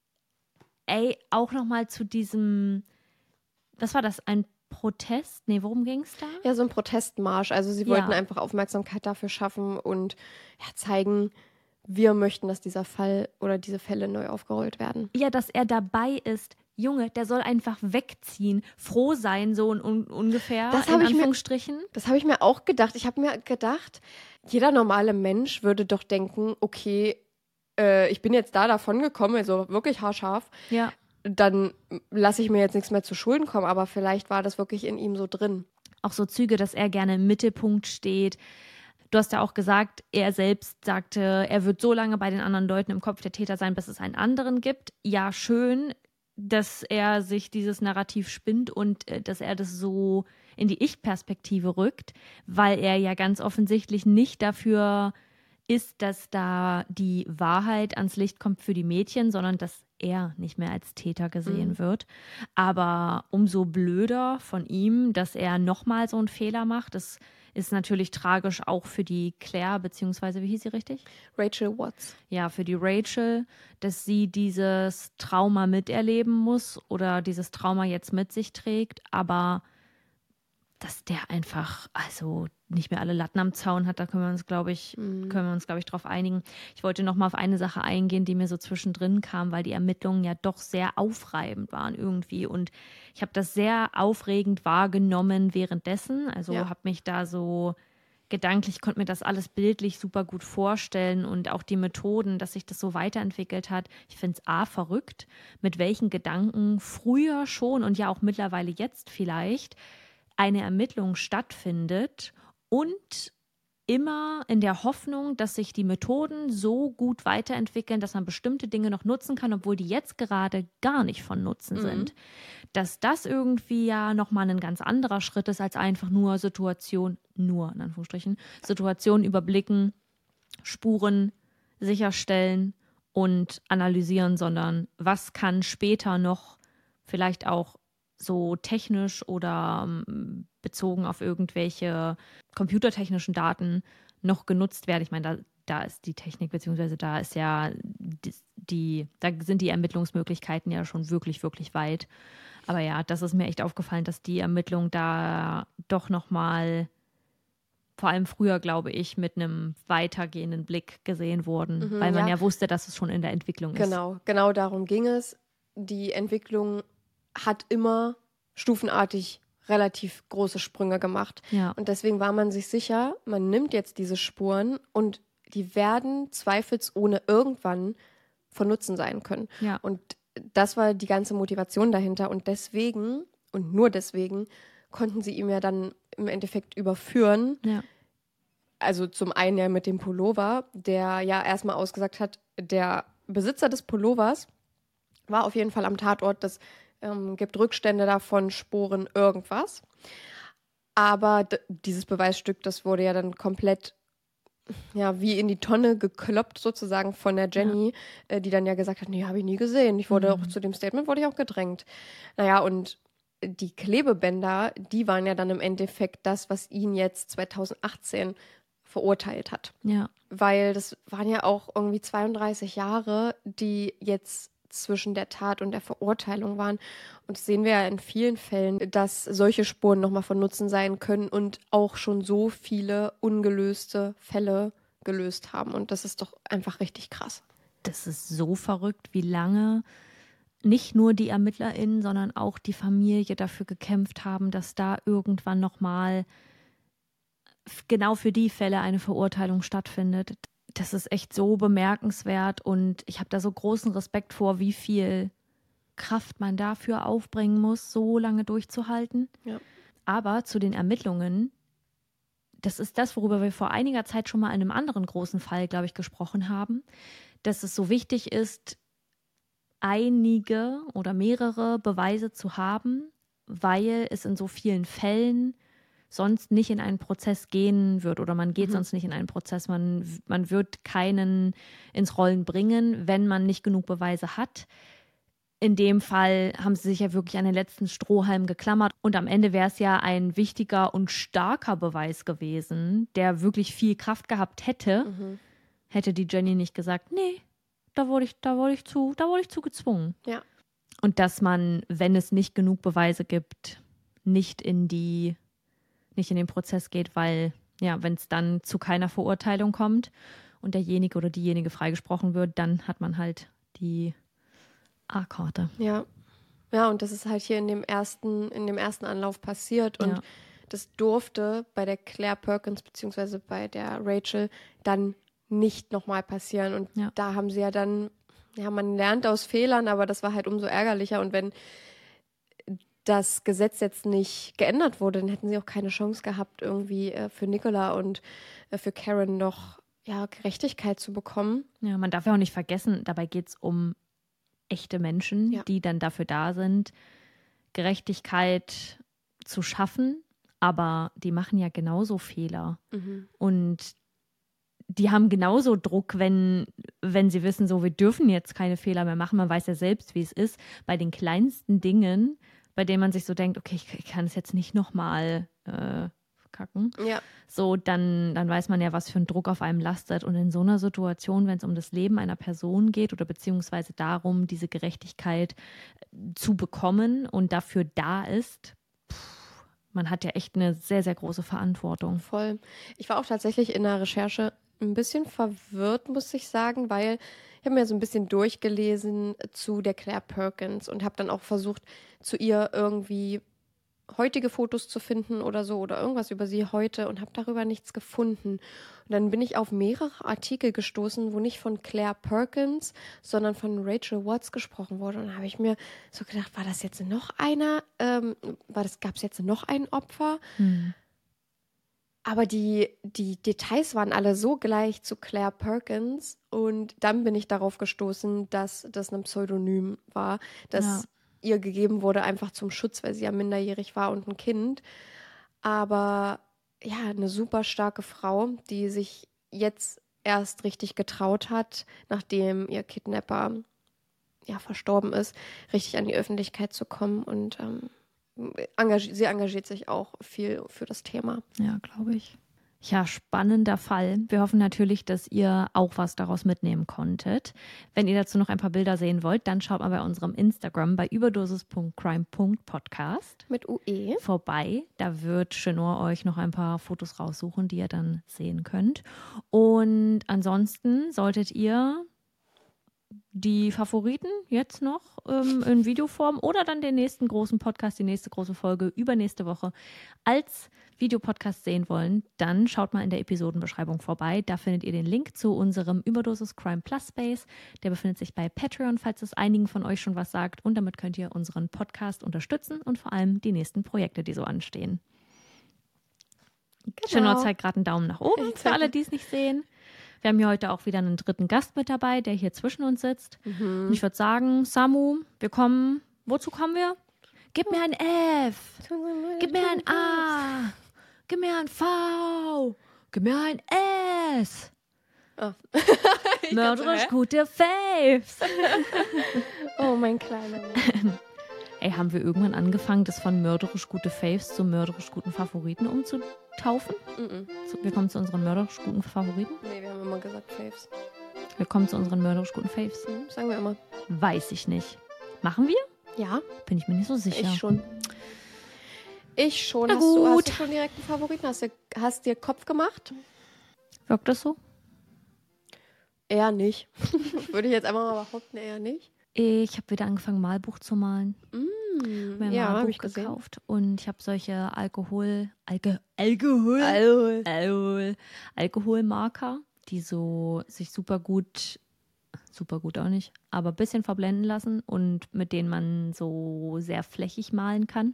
ey, auch nochmal zu diesem, was war das, ein Protest? Nee, worum ging es da? Ja, so ein Protestmarsch. Also sie wollten ja. einfach Aufmerksamkeit dafür schaffen und ja, zeigen, wir möchten, dass dieser Fall oder diese Fälle neu aufgerollt werden. Ja, dass er dabei ist. Junge, der soll einfach wegziehen, froh sein, so un- un- ungefähr, das in ich Anführungsstrichen. Mir, das habe ich mir auch gedacht. Ich habe mir gedacht, jeder normale Mensch würde doch denken, okay, äh, ich bin jetzt da davon gekommen, also wirklich haarscharf. Ja. Dann lasse ich mir jetzt nichts mehr zu Schulden kommen, aber vielleicht war das wirklich in ihm so drin. Auch so Züge, dass er gerne im Mittelpunkt steht. Du hast ja auch gesagt, er selbst sagte, er wird so lange bei den anderen Leuten im Kopf der Täter sein, bis es einen anderen gibt. Ja, schön, dass er sich dieses Narrativ spinnt und äh, dass er das so in die Ich-Perspektive rückt, weil er ja ganz offensichtlich nicht dafür ist, dass da die Wahrheit ans Licht kommt für die Mädchen, sondern dass er nicht mehr als Täter gesehen mhm. wird. Aber umso blöder von ihm, dass er nochmal so einen Fehler macht. Das ist natürlich tragisch auch für die Claire, beziehungsweise, wie hieß sie richtig? Rachel Watts. Ja, für die Rachel, dass sie dieses Trauma miterleben muss oder dieses Trauma jetzt mit sich trägt, aber dass der einfach, also nicht mehr alle Latten am Zaun hat, da können wir uns, glaube ich, mhm. können wir uns, glaube ich, drauf einigen. Ich wollte noch mal auf eine Sache eingehen, die mir so zwischendrin kam, weil die Ermittlungen ja doch sehr aufreibend waren irgendwie und ich habe das sehr aufregend wahrgenommen währenddessen, also ja. habe mich da so gedanklich, konnte mir das alles bildlich super gut vorstellen und auch die Methoden, dass sich das so weiterentwickelt hat. Ich finde es a, verrückt, mit welchen Gedanken früher schon und ja auch mittlerweile jetzt vielleicht eine Ermittlung stattfindet und immer in der Hoffnung, dass sich die Methoden so gut weiterentwickeln, dass man bestimmte Dinge noch nutzen kann, obwohl die jetzt gerade gar nicht von Nutzen mhm. sind. Dass das irgendwie ja nochmal ein ganz anderer Schritt ist, als einfach nur Situation, nur in Anführungsstrichen, Situationen überblicken, Spuren sicherstellen und analysieren, sondern was kann später noch vielleicht auch so technisch oder um, bezogen auf irgendwelche computertechnischen Daten noch genutzt werden. Ich meine, da, da ist die Technik, beziehungsweise da ist ja die, die, da sind die Ermittlungsmöglichkeiten ja schon wirklich, wirklich weit. Aber ja, das ist mir echt aufgefallen, dass die Ermittlungen da doch nochmal, vor allem früher, glaube ich, mit einem weitergehenden Blick gesehen wurden, mhm, weil man ja. ja wusste, dass es schon in der Entwicklung ist. Genau, genau darum ging es. Die Entwicklung hat immer stufenartig relativ große Sprünge gemacht. Ja. Und deswegen war man sich sicher, man nimmt jetzt diese Spuren und die werden zweifelsohne irgendwann von Nutzen sein können. Ja. Und das war die ganze Motivation dahinter. Und deswegen, und nur deswegen, konnten sie ihm ja dann im Endeffekt überführen. Ja. Also zum einen ja mit dem Pullover, der ja erstmal ausgesagt hat, der Besitzer des Pullovers war auf jeden Fall am Tatort, das ähm, gibt Rückstände davon, Sporen, irgendwas. Aber d- dieses Beweisstück, das wurde ja dann komplett ja, wie in die Tonne gekloppt sozusagen von der Jenny, ja. äh, die dann ja gesagt hat, nee, habe ich nie gesehen. Ich wurde mhm. auch zu dem Statement wurde ich auch gedrängt. Naja, und die Klebebänder, die waren ja dann im Endeffekt das, was ihn jetzt zweitausendachtzehn verurteilt hat. Ja. Weil das waren ja auch irgendwie zweiunddreißig Jahre, die jetzt zwischen der Tat und der Verurteilung waren. Und das sehen wir ja in vielen Fällen, dass solche Spuren nochmal von Nutzen sein können und auch schon so viele ungelöste Fälle gelöst haben. Und das ist doch einfach richtig krass. Das ist so verrückt, wie lange nicht nur die ErmittlerInnen, sondern auch die Familie dafür gekämpft haben, dass da irgendwann nochmal genau für die Fälle eine Verurteilung stattfindet. Das ist echt so bemerkenswert und ich habe da so großen Respekt vor, wie viel Kraft man dafür aufbringen muss, so lange durchzuhalten. Ja. Aber zu den Ermittlungen, das ist das, worüber wir vor einiger Zeit schon mal in einem anderen großen Fall, glaube ich, gesprochen haben, dass es so wichtig ist, einige oder mehrere Beweise zu haben, weil es in so vielen Fällen sonst nicht in einen Prozess gehen wird oder man geht mhm. sonst nicht in einen Prozess. Man, man wird keinen ins Rollen bringen, wenn man nicht genug Beweise hat. In dem Fall haben sie sich ja wirklich an den letzten Strohhalm geklammert und am Ende wäre es ja ein wichtiger und starker Beweis gewesen, der wirklich viel Kraft gehabt hätte, mhm. hätte die Jenny nicht gesagt, nee, da wurde ich, da wurde ich zu, da wurde ich zu gezwungen. Ja. Und dass man, wenn es nicht genug Beweise gibt, nicht in die nicht in den Prozess geht, weil, ja, wenn es dann zu keiner Verurteilung kommt und derjenige oder diejenige freigesprochen wird, dann hat man halt die A-Karte. Ja. Ja, und das ist halt hier in dem ersten, in dem ersten Anlauf passiert und ja. das durfte bei der Claire Perkins beziehungsweise bei der Rachel dann nicht nochmal passieren und ja. da haben sie ja dann, ja, man lernt aus Fehlern, aber das war halt umso ärgerlicher und wenn das Gesetz jetzt nicht geändert wurde, dann hätten sie auch keine Chance gehabt, irgendwie äh, für Nicola und äh, für Karen noch ja, Gerechtigkeit zu bekommen. Ja, man darf ja auch nicht vergessen, dabei geht es um echte Menschen, ja. die dann dafür da sind, Gerechtigkeit zu schaffen, aber die machen ja genauso Fehler. Mhm. Und die haben genauso Druck, wenn, wenn sie wissen, so, wir dürfen jetzt keine Fehler mehr machen. Man weiß ja selbst, wie es ist. Bei den kleinsten Dingen, bei denen man sich so denkt, okay, ich kann es jetzt nicht nochmal, äh, verkacken. Ja. So, dann, dann weiß man ja, was für ein Druck auf einem lastet. Und in so einer Situation, wenn es um das Leben einer Person geht oder beziehungsweise darum, diese Gerechtigkeit zu bekommen und dafür da ist, pff, man hat ja echt eine sehr, sehr große Verantwortung. Voll. Ich war auch tatsächlich in der Recherche ein bisschen verwirrt, muss ich sagen, weil ich habe mir so ein bisschen durchgelesen zu der Claire Perkins und habe dann auch versucht, zu ihr irgendwie heutige Fotos zu finden oder so oder irgendwas über sie heute und habe darüber nichts gefunden. Und dann bin ich auf mehrere Artikel gestoßen, wo nicht von Claire Perkins, sondern von Rachel Watts gesprochen wurde. Und da habe ich mir so gedacht, war das jetzt noch einer? Ähm, war das, gab es jetzt noch ein Opfer? Hm. Aber die, die Details waren alle so gleich zu Claire Perkins und dann bin ich darauf gestoßen, dass das ein Pseudonym war, das Ja. ihr gegeben wurde, einfach zum Schutz, weil sie ja minderjährig war und ein Kind. Aber ja, eine super starke Frau, die sich jetzt erst richtig getraut hat, nachdem ihr Kidnapper ja verstorben ist, richtig an die Öffentlichkeit zu kommen und ähm, Engagi- sie engagiert sich auch viel für das Thema. Ja, glaube ich. Ja, spannender Fall. Wir hoffen natürlich, dass ihr auch was daraus mitnehmen konntet. Wenn ihr dazu noch ein paar Bilder sehen wollt, dann schaut mal bei unserem Instagram bei überdosis punkt crime punkt podcast Mit U E. vorbei. Da wird Chenor euch noch ein paar Fotos raussuchen, die ihr dann sehen könnt. Und ansonsten solltet ihr die Favoriten jetzt noch ähm, in Videoform oder dann den nächsten großen Podcast, die nächste große Folge übernächste Woche als Videopodcast sehen wollen, dann schaut mal in der Episodenbeschreibung vorbei. Da findet ihr den Link zu unserem Überdosis Crime Plus Space. Der befindet sich bei Patreon, falls es einigen von euch schon was sagt. Und damit könnt ihr unseren Podcast unterstützen und vor allem die nächsten Projekte, die so anstehen. Genau. Chenor zeigt gerade einen Daumen nach oben, Ich für alle, die es nicht sehen. Wir haben hier heute auch wieder einen dritten Gast mit dabei, der hier zwischen uns sitzt. Mhm. Und ich würde sagen, Samu, wir kommen, wozu kommen wir? Gib mir ein F, gib mir ein A, gib mir ein V, gib mir ein S. Ah. Mörderisch hä? gute Faves. Oh, mein Kleiner. Ey, haben wir irgendwann angefangen, das von mörderisch gute Faves zu mörderisch guten Favoriten umzutaufen? Mm-mm. So, wir kommen zu unseren mörderisch guten Favoriten. Nee, wir haben immer gesagt Faves. Wir kommen zu unseren mörderisch guten Faves. Hm, sagen wir immer. Weiß ich nicht. Machen wir? Ja, Bin ich mir nicht so sicher. ich schon. Ich schon. Na Hast du, gut. hast du schon direkt einen Favoriten? Hast du hast dir Kopf gemacht? Wirkt das so? Eher nicht. Würde ich jetzt einfach mal behaupten, eher nicht. Ich habe wieder angefangen, Malbuch zu malen. Mm, Mir ein ja, habe Malbuch ich gesehen. gekauft. Und ich habe solche Alkohol... Alge, Alkohol... Alkohol. Alkohol... Alkoholmarker, die so sich super gut... Super gut auch nicht, aber ein bisschen verblenden lassen und mit denen man so sehr flächig malen kann.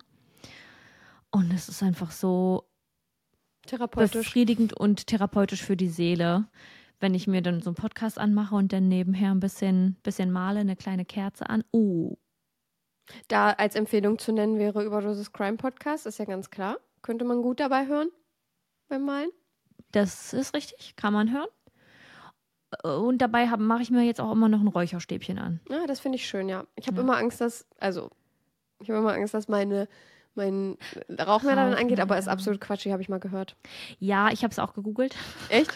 Und es ist einfach so Therapeutisch. befriedigend und therapeutisch für die Seele, wenn ich mir dann so einen Podcast anmache und dann nebenher ein bisschen, bisschen male, eine kleine Kerze an. Oh, Da als Empfehlung zu nennen wäre Überdosis Crime Podcast, ist ja ganz klar. Könnte man gut dabei hören beim Malen. das ist richtig, kann man hören. Und dabei mache ich mir jetzt auch immer noch ein Räucherstäbchen an. Ja, das finde ich schön, ja. Ich habe Ja. immer Angst, dass, also, ich habe immer Angst, dass meine, mein Rauchmelder dann angeht, aber ist Rauchmelder. absolut Quatsch, habe ich mal gehört. Ja, ich habe es auch gegoogelt. Echt?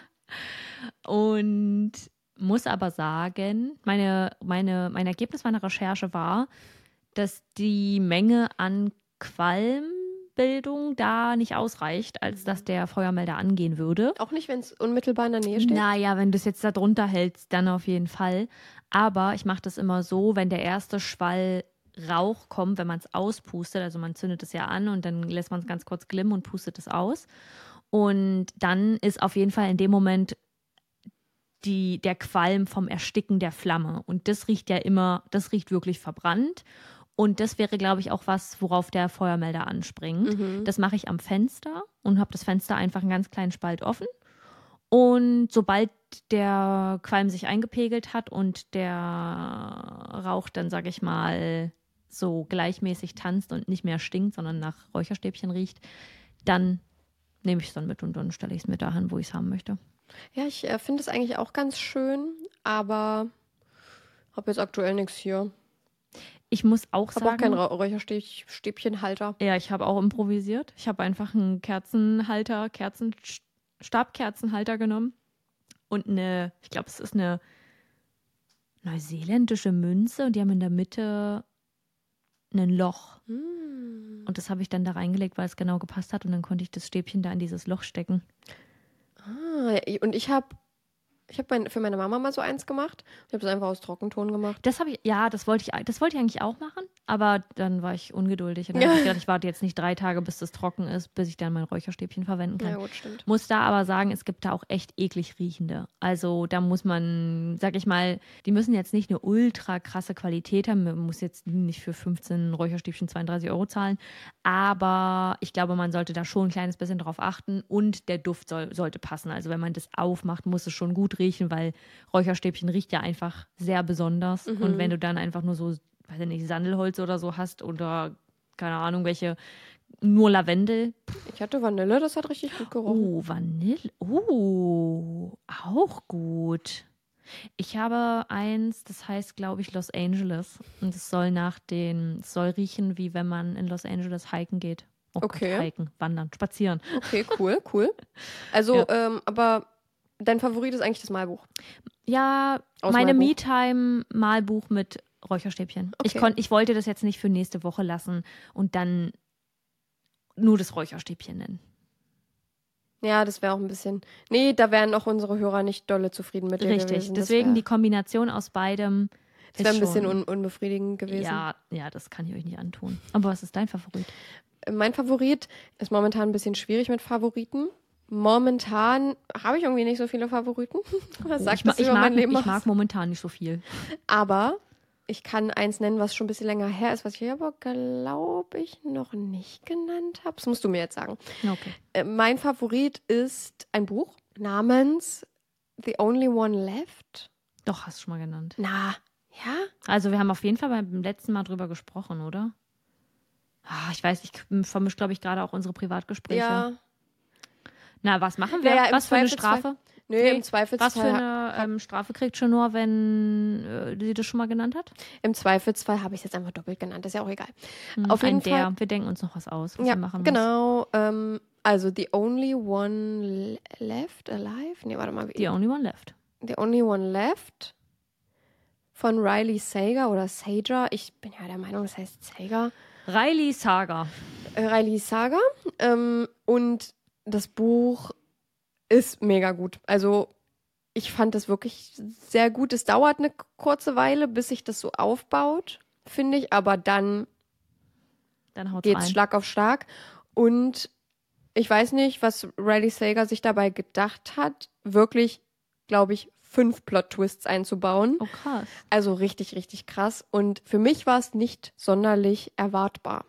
Und muss aber sagen, meine, meine, mein Ergebnis meiner Recherche war, dass die Menge an Qualmbildung da nicht ausreicht, als dass der Feuermelder angehen würde. Auch nicht, wenn es unmittelbar in der Nähe steht? Naja, wenn du es jetzt da drunter hältst, dann auf jeden Fall. Aber ich mache das immer so, wenn der erste Schwall Rauch kommt, wenn man es auspustet, also man zündet es ja an und dann lässt man es ganz kurz glimmen und pustet es aus. Und dann ist auf jeden Fall in dem Moment die, der Qualm vom Ersticken der Flamme. Und das riecht ja immer, das riecht wirklich verbrannt. Und das wäre, glaube ich, auch was, worauf der Feuermelder anspringt. Mhm. Das mache ich am Fenster und habe das Fenster einfach einen ganz kleinen Spalt offen. Und sobald der Qualm sich eingepegelt hat und der Rauch dann, sage ich mal, so gleichmäßig tanzt und nicht mehr stinkt, sondern nach Räucherstäbchen riecht, dann nehme ich es dann mit und dann stelle ich es mir dahin, wo ich es haben möchte. Ja, ich äh, finde es eigentlich auch ganz schön, aber habe jetzt aktuell nichts hier. ich muss auch Ich habe sagen... auch keinen Ra- Räucherstäbchenhalter. Ja, ich habe auch improvisiert. Ich habe einfach einen Kerzenhalter, Kerzen, Stabkerzenhalter genommen und eine, ich glaube, es ist eine neuseeländische Münze und die haben in der Mitte ein Loch. Mm. Und das habe ich dann da reingelegt, weil es genau gepasst hat und dann konnte ich das Stäbchen da in dieses Loch stecken. Ah, ja, und ich habe ich hab mein, für meine Mama mal so eins gemacht. Ich habe es einfach aus Trockenton gemacht. Das habe ich, ja, das wollte ich, das wollte ich eigentlich auch machen, aber dann war ich ungeduldig und dann habe ich gedacht, ich warte jetzt nicht drei Tage, bis das trocken ist, bis ich dann mein Räucherstäbchen verwenden kann. Ja, gut, stimmt. Muss da aber sagen, es gibt da auch echt eklig riechende. Also da muss man, sag ich mal, die müssen jetzt nicht eine ultra krasse Qualität haben. Man muss jetzt nicht für fünfzehn Räucherstäbchen zweiunddreißig Euro zahlen, aber ich glaube, man sollte da schon ein kleines bisschen drauf achten und der Duft soll, sollte passen. Also wenn man das aufmacht, muss es schon gut riechen, weil Räucherstäbchen riecht ja einfach sehr besonders. Mhm. Und wenn du dann einfach nur so, weiß ich nicht, Sandelholz oder so hast oder keine Ahnung, welche, nur Lavendel. Ich hatte Vanille, das hat richtig gut gerochen. Oh, Vanille. Oh, auch gut. Ich habe eins, das heißt, glaube ich, Los Angeles. Und es soll nach den, es soll riechen, wie wenn man in Los Angeles hiken geht. Oh Okay. Gott, hiken, wandern, spazieren. Okay, cool, cool. Also, Ja. ähm, aber dein Favorit ist eigentlich das Malbuch. Ja, Aus meine Malbuch. Me-Time-Malbuch mit Räucherstäbchen. Ich, Okay. konnt, ich wollte das jetzt nicht für nächste Woche lassen und dann nur das Räucherstäbchen nennen. Ja, das wäre auch ein bisschen. Nee, da wären auch unsere Hörer nicht dolle zufrieden mit dir Richtig, gewesen. Das deswegen wär, die Kombination aus beidem Das wäre ist ein bisschen schon- un unbefriedigend gewesen. Ja, ja, das kann ich euch nicht antun. Aber was ist dein Favorit? Mein Favorit ist momentan ein bisschen schwierig mit Favoriten. Momentan habe ich irgendwie nicht so viele Favoriten. Was sagt ich, ma- das ich, über mag, mein Leben ich aus? mag momentan nicht so viel. Aber ich kann eins nennen, was schon ein bisschen länger her ist, was ich aber, glaube ich, noch nicht genannt habe. Das musst du mir jetzt sagen. Okay. Äh, mein Favorit ist ein Buch namens The Only One Left. Doch, hast du schon mal genannt. Na, ja? Also wir haben auf jeden Fall beim letzten Mal drüber gesprochen, oder? Ah, ich weiß, ich vermische, glaube ich, gerade auch unsere Privatgespräche. Ja. Na, was machen wir? Naja, im was für eine Zweifelsfall- Strafe? Nee, Nee, im Zweifelsfall. Was für eine ähm, Strafe kriegt Chenor, wenn äh, sie das schon mal genannt hat? Im Zweifelsfall habe ich es jetzt einfach doppelt genannt. Das ist ja auch egal. Hm, Auf jeden ein der. Fall. Wir denken uns noch was aus, was Ja, wir machen genau. Ähm, also The Only One le- Left Alive? Nee, warte mal. müssen. The Only One Left. The Only One Left von Riley Sager oder Sager. Ich bin ja der Meinung, das heißt Sager. Riley Saga. Äh, Riley Sager. Ähm, und das Buch ist mega gut. Also ich fand das wirklich sehr gut. Es dauert eine kurze Weile, bis sich das so aufbaut, finde ich. Aber dann Dann haut's geht's rein. Schlag auf Schlag. Und ich weiß nicht, was Riley Sager sich dabei gedacht hat, wirklich, glaube ich, fünf Plot-Twists einzubauen. Oh, krass. Also richtig, richtig krass. Und für mich war es nicht sonderlich erwartbar.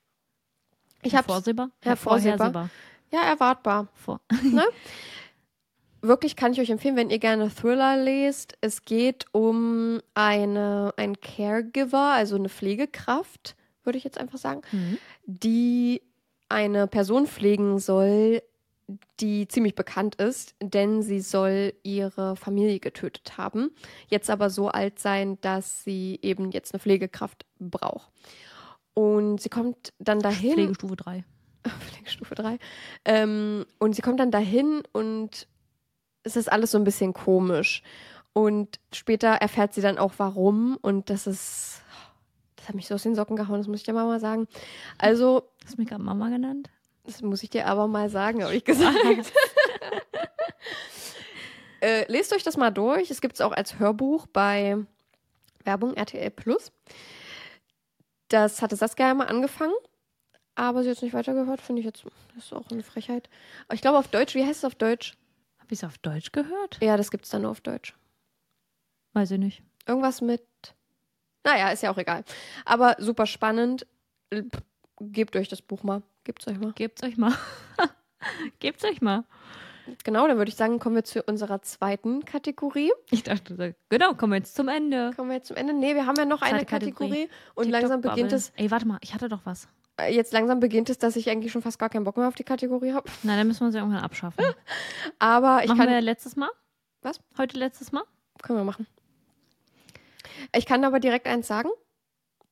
Ich hab's- Hervorsehbar? Hervorsehbar. Hervorhersehbar. Ja, erwartbar. Vor. Ne? Wirklich kann ich euch empfehlen, wenn ihr gerne Thriller lest. Es geht um eine, einen Caregiver, also eine Pflegekraft, würde ich jetzt einfach sagen, Mhm. die eine Person pflegen soll, die ziemlich bekannt ist, denn sie soll ihre Familie getötet haben. Jetzt aber so alt sein, dass sie eben jetzt eine Pflegekraft braucht. Und sie kommt dann dahin. Pflegestufe drei. Pflegestufe drei. Ähm, und sie kommt dann dahin und es ist alles so ein bisschen komisch. Und später erfährt sie dann auch, warum. Und das ist, das hat mich so aus den Socken gehauen, das muss ich dir mal, mal sagen. Also, Hast du mich gerade Mama genannt? das muss ich dir aber mal sagen, habe ich gesagt. äh, lest euch das mal durch. Es gibt es auch als Hörbuch bei Werbung R T L Plus. Das hatte Saskia ja mal angefangen. Aber sie hat es nicht weitergehört, finde ich jetzt, das ist auch eine Frechheit. Aber ich glaube auf Deutsch, wie heißt es auf Deutsch? Hab ich es auf Deutsch gehört? Ja, das gibt es dann nur auf Deutsch. Weiß ich nicht. Irgendwas mit, naja, ist ja auch egal. Aber super spannend. Pff, Gebt euch das Buch mal. Gebt's euch mal. Gebt's euch mal. Gebt's euch mal. Genau, dann würde ich sagen, kommen wir zu unserer zweiten Kategorie. Ich dachte, genau, kommen wir jetzt zum Ende. Kommen wir jetzt zum Ende? Nee, wir haben ja noch Zweite eine Kategorie. Kategorie. Und langsam TikTok-Bubble. beginnt es, Ey, warte mal, ich hatte doch was. äh, jetzt langsam beginnt es, dass ich eigentlich schon fast gar keinen Bock mehr auf die Kategorie habe. Nein, dann müssen wir sie irgendwann abschaffen. Aber ich Machen kann, wir letztes Mal? Was? Heute letztes Mal? können wir machen. Ich kann aber direkt eins sagen.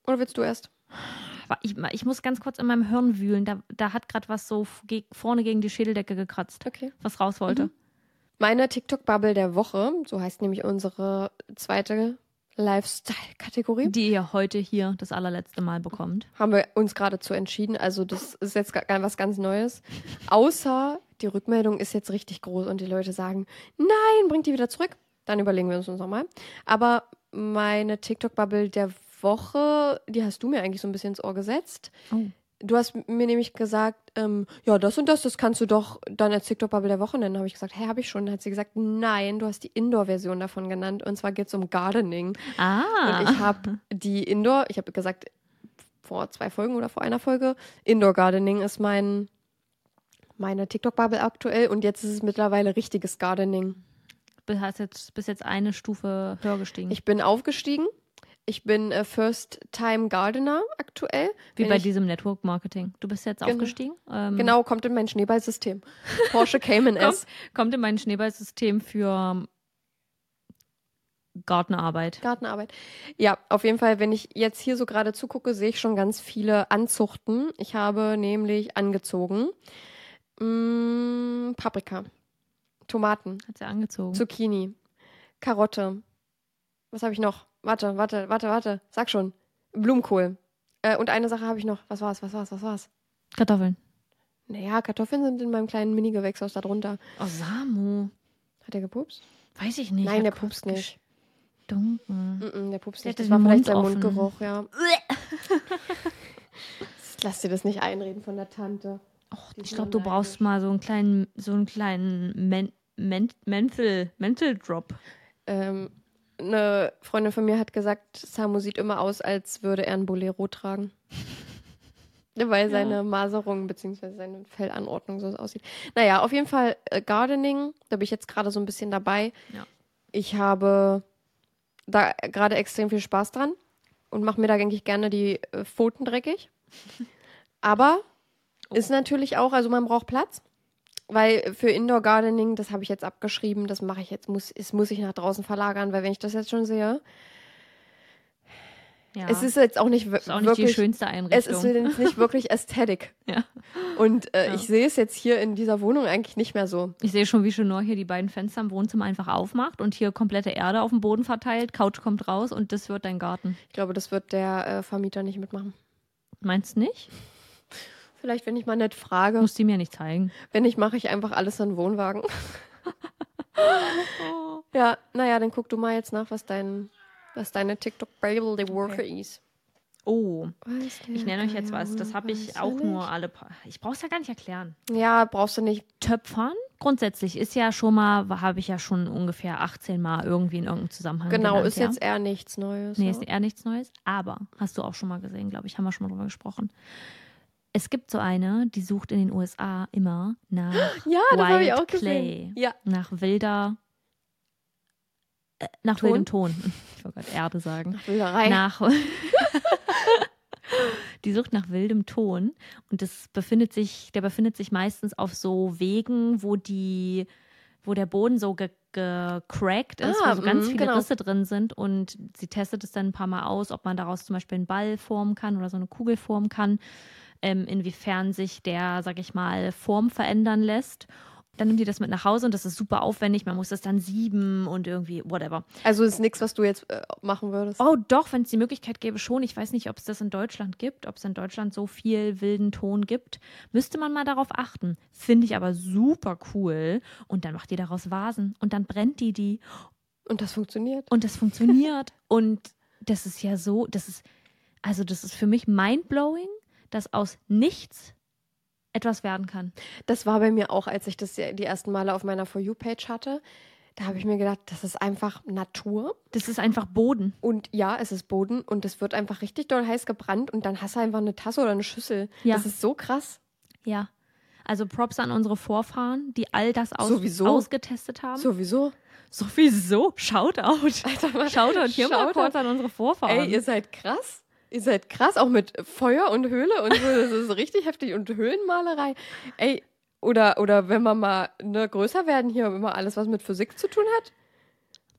Oder willst du erst? Ich, ich muss ganz kurz in meinem Hirn wühlen. Da, da hat gerade was so ge- vorne gegen die Schädeldecke gekratzt, Okay. was raus wollte. Mhm. Meine TikTok-Bubble der Woche, so heißt nämlich unsere zweite Lifestyle-Kategorie. Die ihr heute hier das allerletzte Mal bekommt. Haben wir uns geradezu entschieden. Also das ist jetzt gar, gar was ganz Neues. Außer die Rückmeldung ist jetzt richtig groß und die Leute sagen, nein, bringt die wieder zurück. Dann überlegen wir uns uns nochmal. Aber meine TikTok-Bubble der Woche, die hast du mir eigentlich so ein bisschen ins Ohr gesetzt. Oh. Du hast mir nämlich gesagt, ähm, ja, das und das, das kannst du doch dann als TikTok-Bubble der Woche nennen. Habe ich gesagt, hä, habe ich schon. Dann hat sie gesagt, nein, du hast die Indoor-Version davon genannt. Und zwar geht es um Gardening. Ah. Und ich habe die Indoor, ich habe gesagt, vor zwei Folgen oder vor einer Folge, Indoor-Gardening ist mein, meine TikTok-Bubble aktuell. Und jetzt ist es mittlerweile richtiges Gardening. Du hast jetzt, bist jetzt eine Stufe höher gestiegen. Ich bin aufgestiegen. Ich bin äh, First-Time-Gardener aktuell. Wie Wenn bei ich, diesem Network-Marketing. Du bist jetzt Genau. aufgestiegen. Ähm, Genau, kommt in mein Schneeballsystem. Porsche Cayman kommt, S. kommt in mein Schneeballsystem für Gartenarbeit. Gartenarbeit. Ja, auf jeden Fall, wenn ich jetzt hier so gerade zugucke, sehe ich schon ganz viele Anzuchten. Ich habe nämlich angezogen mh, Paprika, Tomaten, Hat sie angezogen. Zucchini, Karotte. Was habe ich noch? Warte, warte, warte, warte. Sag schon. Blumenkohl. Äh, und eine Sache habe ich noch. Was war's, was war's, was war's? Kartoffeln. Naja, Kartoffeln sind in meinem kleinen Mini-Gewächshaus da drunter. Oh, Samu. Hat der gepupst? Weiß ich nicht. Nein, der Hat pupst kurz nicht. gestunken. Mm-mm, der pupst Der nicht. hat Das den war vielleicht Mund sein offen. Mundgeruch, ja. Lass dir das nicht einreden von der Tante. Och, ich glaube, du brauchst mal so einen kleinen, so einen kleinen Men Men Mental, Mental Drop. Ähm, eine Freundin von mir hat gesagt, Samu sieht immer aus, als würde er ein Bolero tragen. Weil seine Maserung bzw. seine Fellanordnung so aussieht. Naja, auf jeden Fall äh, Gardening, da bin ich jetzt gerade so ein bisschen dabei. Ja. Ich habe da gerade extrem viel Spaß dran und mache mir da eigentlich gerne die äh, Pfoten dreckig. Aber Oh. ist natürlich auch, also man braucht Platz. Weil für Indoor Gardening, das habe ich jetzt abgeschrieben, das mache ich jetzt, muss, es muss ich nach draußen verlagern, weil wenn ich das jetzt schon sehe, Ja. es ist jetzt auch nicht, w- ist auch nicht wirklich, die schönste es Einrichtung. ist jetzt nicht wirklich Ästhetik. Ja. Und äh, Ja. ich sehe es jetzt hier in dieser Wohnung eigentlich nicht mehr so. Ich sehe schon, wie Chenor hier die beiden Fenster im Wohnzimmer einfach aufmacht und hier komplette Erde auf dem Boden verteilt, Couch kommt raus und das wird dein Garten. Ich glaube, das wird der äh, Vermieter nicht mitmachen. Meinst du nicht? Vielleicht, wenn ich mal nett frage. Musst du mir nicht zeigen. Wenn nicht, mache ich einfach alles in den Wohnwagen. Ja, naja, dann guck du mal jetzt nach, was dein, was deine TikTok-Bable the Worker ist. Oh, ich nenne euch jetzt was. Das habe ich Weiß auch nicht. nur alle paar. Ich brauche es ja gar nicht erklären. Ja, brauchst du nicht. Töpfern grundsätzlich ist ja schon mal, habe ich ja schon ungefähr achtzehn Mal irgendwie in irgendeinem Zusammenhang Genau, genannt, ist ja? jetzt eher nichts Neues. Nee, ja. ist eher nichts Neues. Aber, hast du auch schon mal gesehen, glaube ich, haben wir schon mal drüber gesprochen. Es gibt so eine, die sucht in den U S A immer nach Ja, das habe ich Wild auch Clay. gesehen. Ja. Nach wilder, äh, nach Ton? wildem Ton. Ich wollte gerade Erde sagen. Wilderei. Nach Die sucht nach wildem Ton und das befindet sich, der befindet sich meistens auf so Wegen, wo die, wo der Boden so ge gecrackt ist, Ah, wo so ganz mhm, viele genau. Risse drin sind und sie testet es dann ein paar Mal aus, ob man daraus zum Beispiel einen Ball formen kann oder so eine Kugel formen kann, ähm, inwiefern sich der, sag ich mal, Form verändern lässt. Dann nimmt die das mit nach Hause und das ist super aufwendig, man muss das dann sieben und irgendwie whatever. Also ist nichts, was du jetzt äh, machen würdest. Oh doch, wenn es die Möglichkeit gäbe, schon. Ich weiß nicht, ob es das in Deutschland gibt, ob es in Deutschland so viel wilden Ton gibt. Müsste man mal darauf achten. Finde ich aber super cool. Und dann macht die daraus Vasen und dann brennt die die Und das funktioniert. und das funktioniert. Und das ist ja so, das ist, also das ist für mich mindblowing, dass aus nichts etwas werden kann. Das war bei mir auch, als ich das die ersten Male auf meiner For You-Page hatte. Da habe ich mir gedacht, das ist einfach Natur. Das ist einfach Boden. Und ja, es ist Boden und es wird einfach richtig doll heiß gebrannt und dann hast du einfach eine Tasse oder eine Schüssel. Ja. Das ist so krass. Ja. Also Props an unsere Vorfahren, die all das aus Sowieso. ausgetestet haben. Sowieso. Sowieso. Shoutout. Alter, mal- Shoutout hier mal Shoutout. kurz an unsere Vorfahren. Ey, ihr seid krass. Ihr seid krass, auch mit Feuer und Höhle und so. Das ist richtig heftig. Und Höhlenmalerei. Ey, oder, oder wenn wir mal ne, größer werden hier, immer alles, was mit Physik zu tun hat.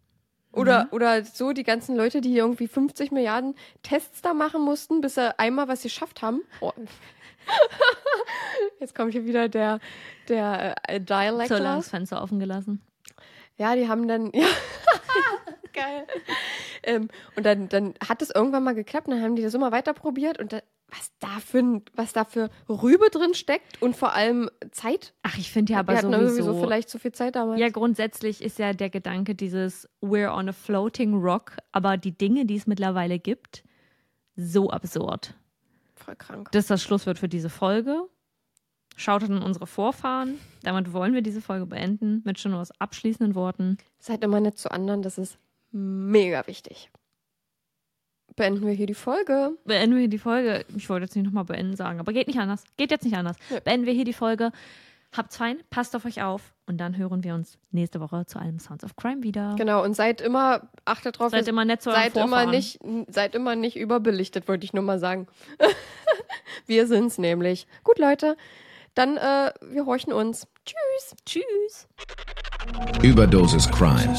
Oder, Mhm. oder so die ganzen Leute, die irgendwie fünfzig Milliarden Tests da machen mussten, bis sie einmal was geschafft haben. Oh. Jetzt kommt hier wieder der, der äh, Dialect. So lange das Fenster offen gelassen. Ja, die haben dann, ja, geil. Ähm, und dann, dann hat es irgendwann mal geklappt und dann haben die das immer weiter probiert und da, was da für, ein- was da für Rübe drin steckt und vor allem Zeit. Ach, ich finde ja aber Wir hatten sowieso... sowieso vielleicht zu viel Zeit damals. Ja, grundsätzlich ist ja der Gedanke dieses We're on a floating rock, aber die Dinge, die es mittlerweile gibt, so absurd. Voll krank. Das ist das Schlusswort für diese Folge. Schaut in unsere Vorfahren. Damit wollen wir diese Folge beenden mit schon aus abschließenden Worten. Seid immer nett zu anderen, das ist mega wichtig. Beenden wir hier die Folge. Beenden wir hier die Folge. Ich wollte jetzt nicht nochmal beenden sagen, aber geht nicht anders. Geht jetzt nicht anders. Ja. Beenden wir hier die Folge. Habt's fein, passt auf euch auf und dann hören wir uns nächste Woche zu einem Sounds of Crime wieder. Genau, und seid immer, achtet drauf, Seid immer nett zu euren seid immer Vorfahren. nicht, seid immer nicht überbelichtet, wollte ich nur mal sagen. Wir sind's nämlich. Gut, Leute, dann äh, wir horchen uns. Tschüss. Tschüss. Überdosis Crime.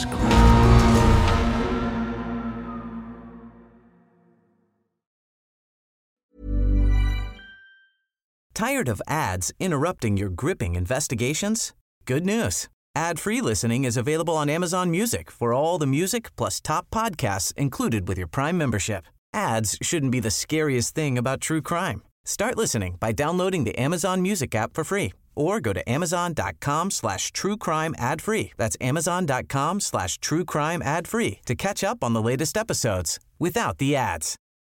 Tired of ads interrupting your gripping investigations? Good news. Ad-free listening is available on Amazon Music for all the music plus top podcasts included with your Prime membership. Ads shouldn't be the scariest thing about true crime. Start listening by downloading the Amazon Music app for free or go to amazon.com slash true crime ad free. That's amazon.com slash true crime ad free to catch up on the latest episodes without the ads.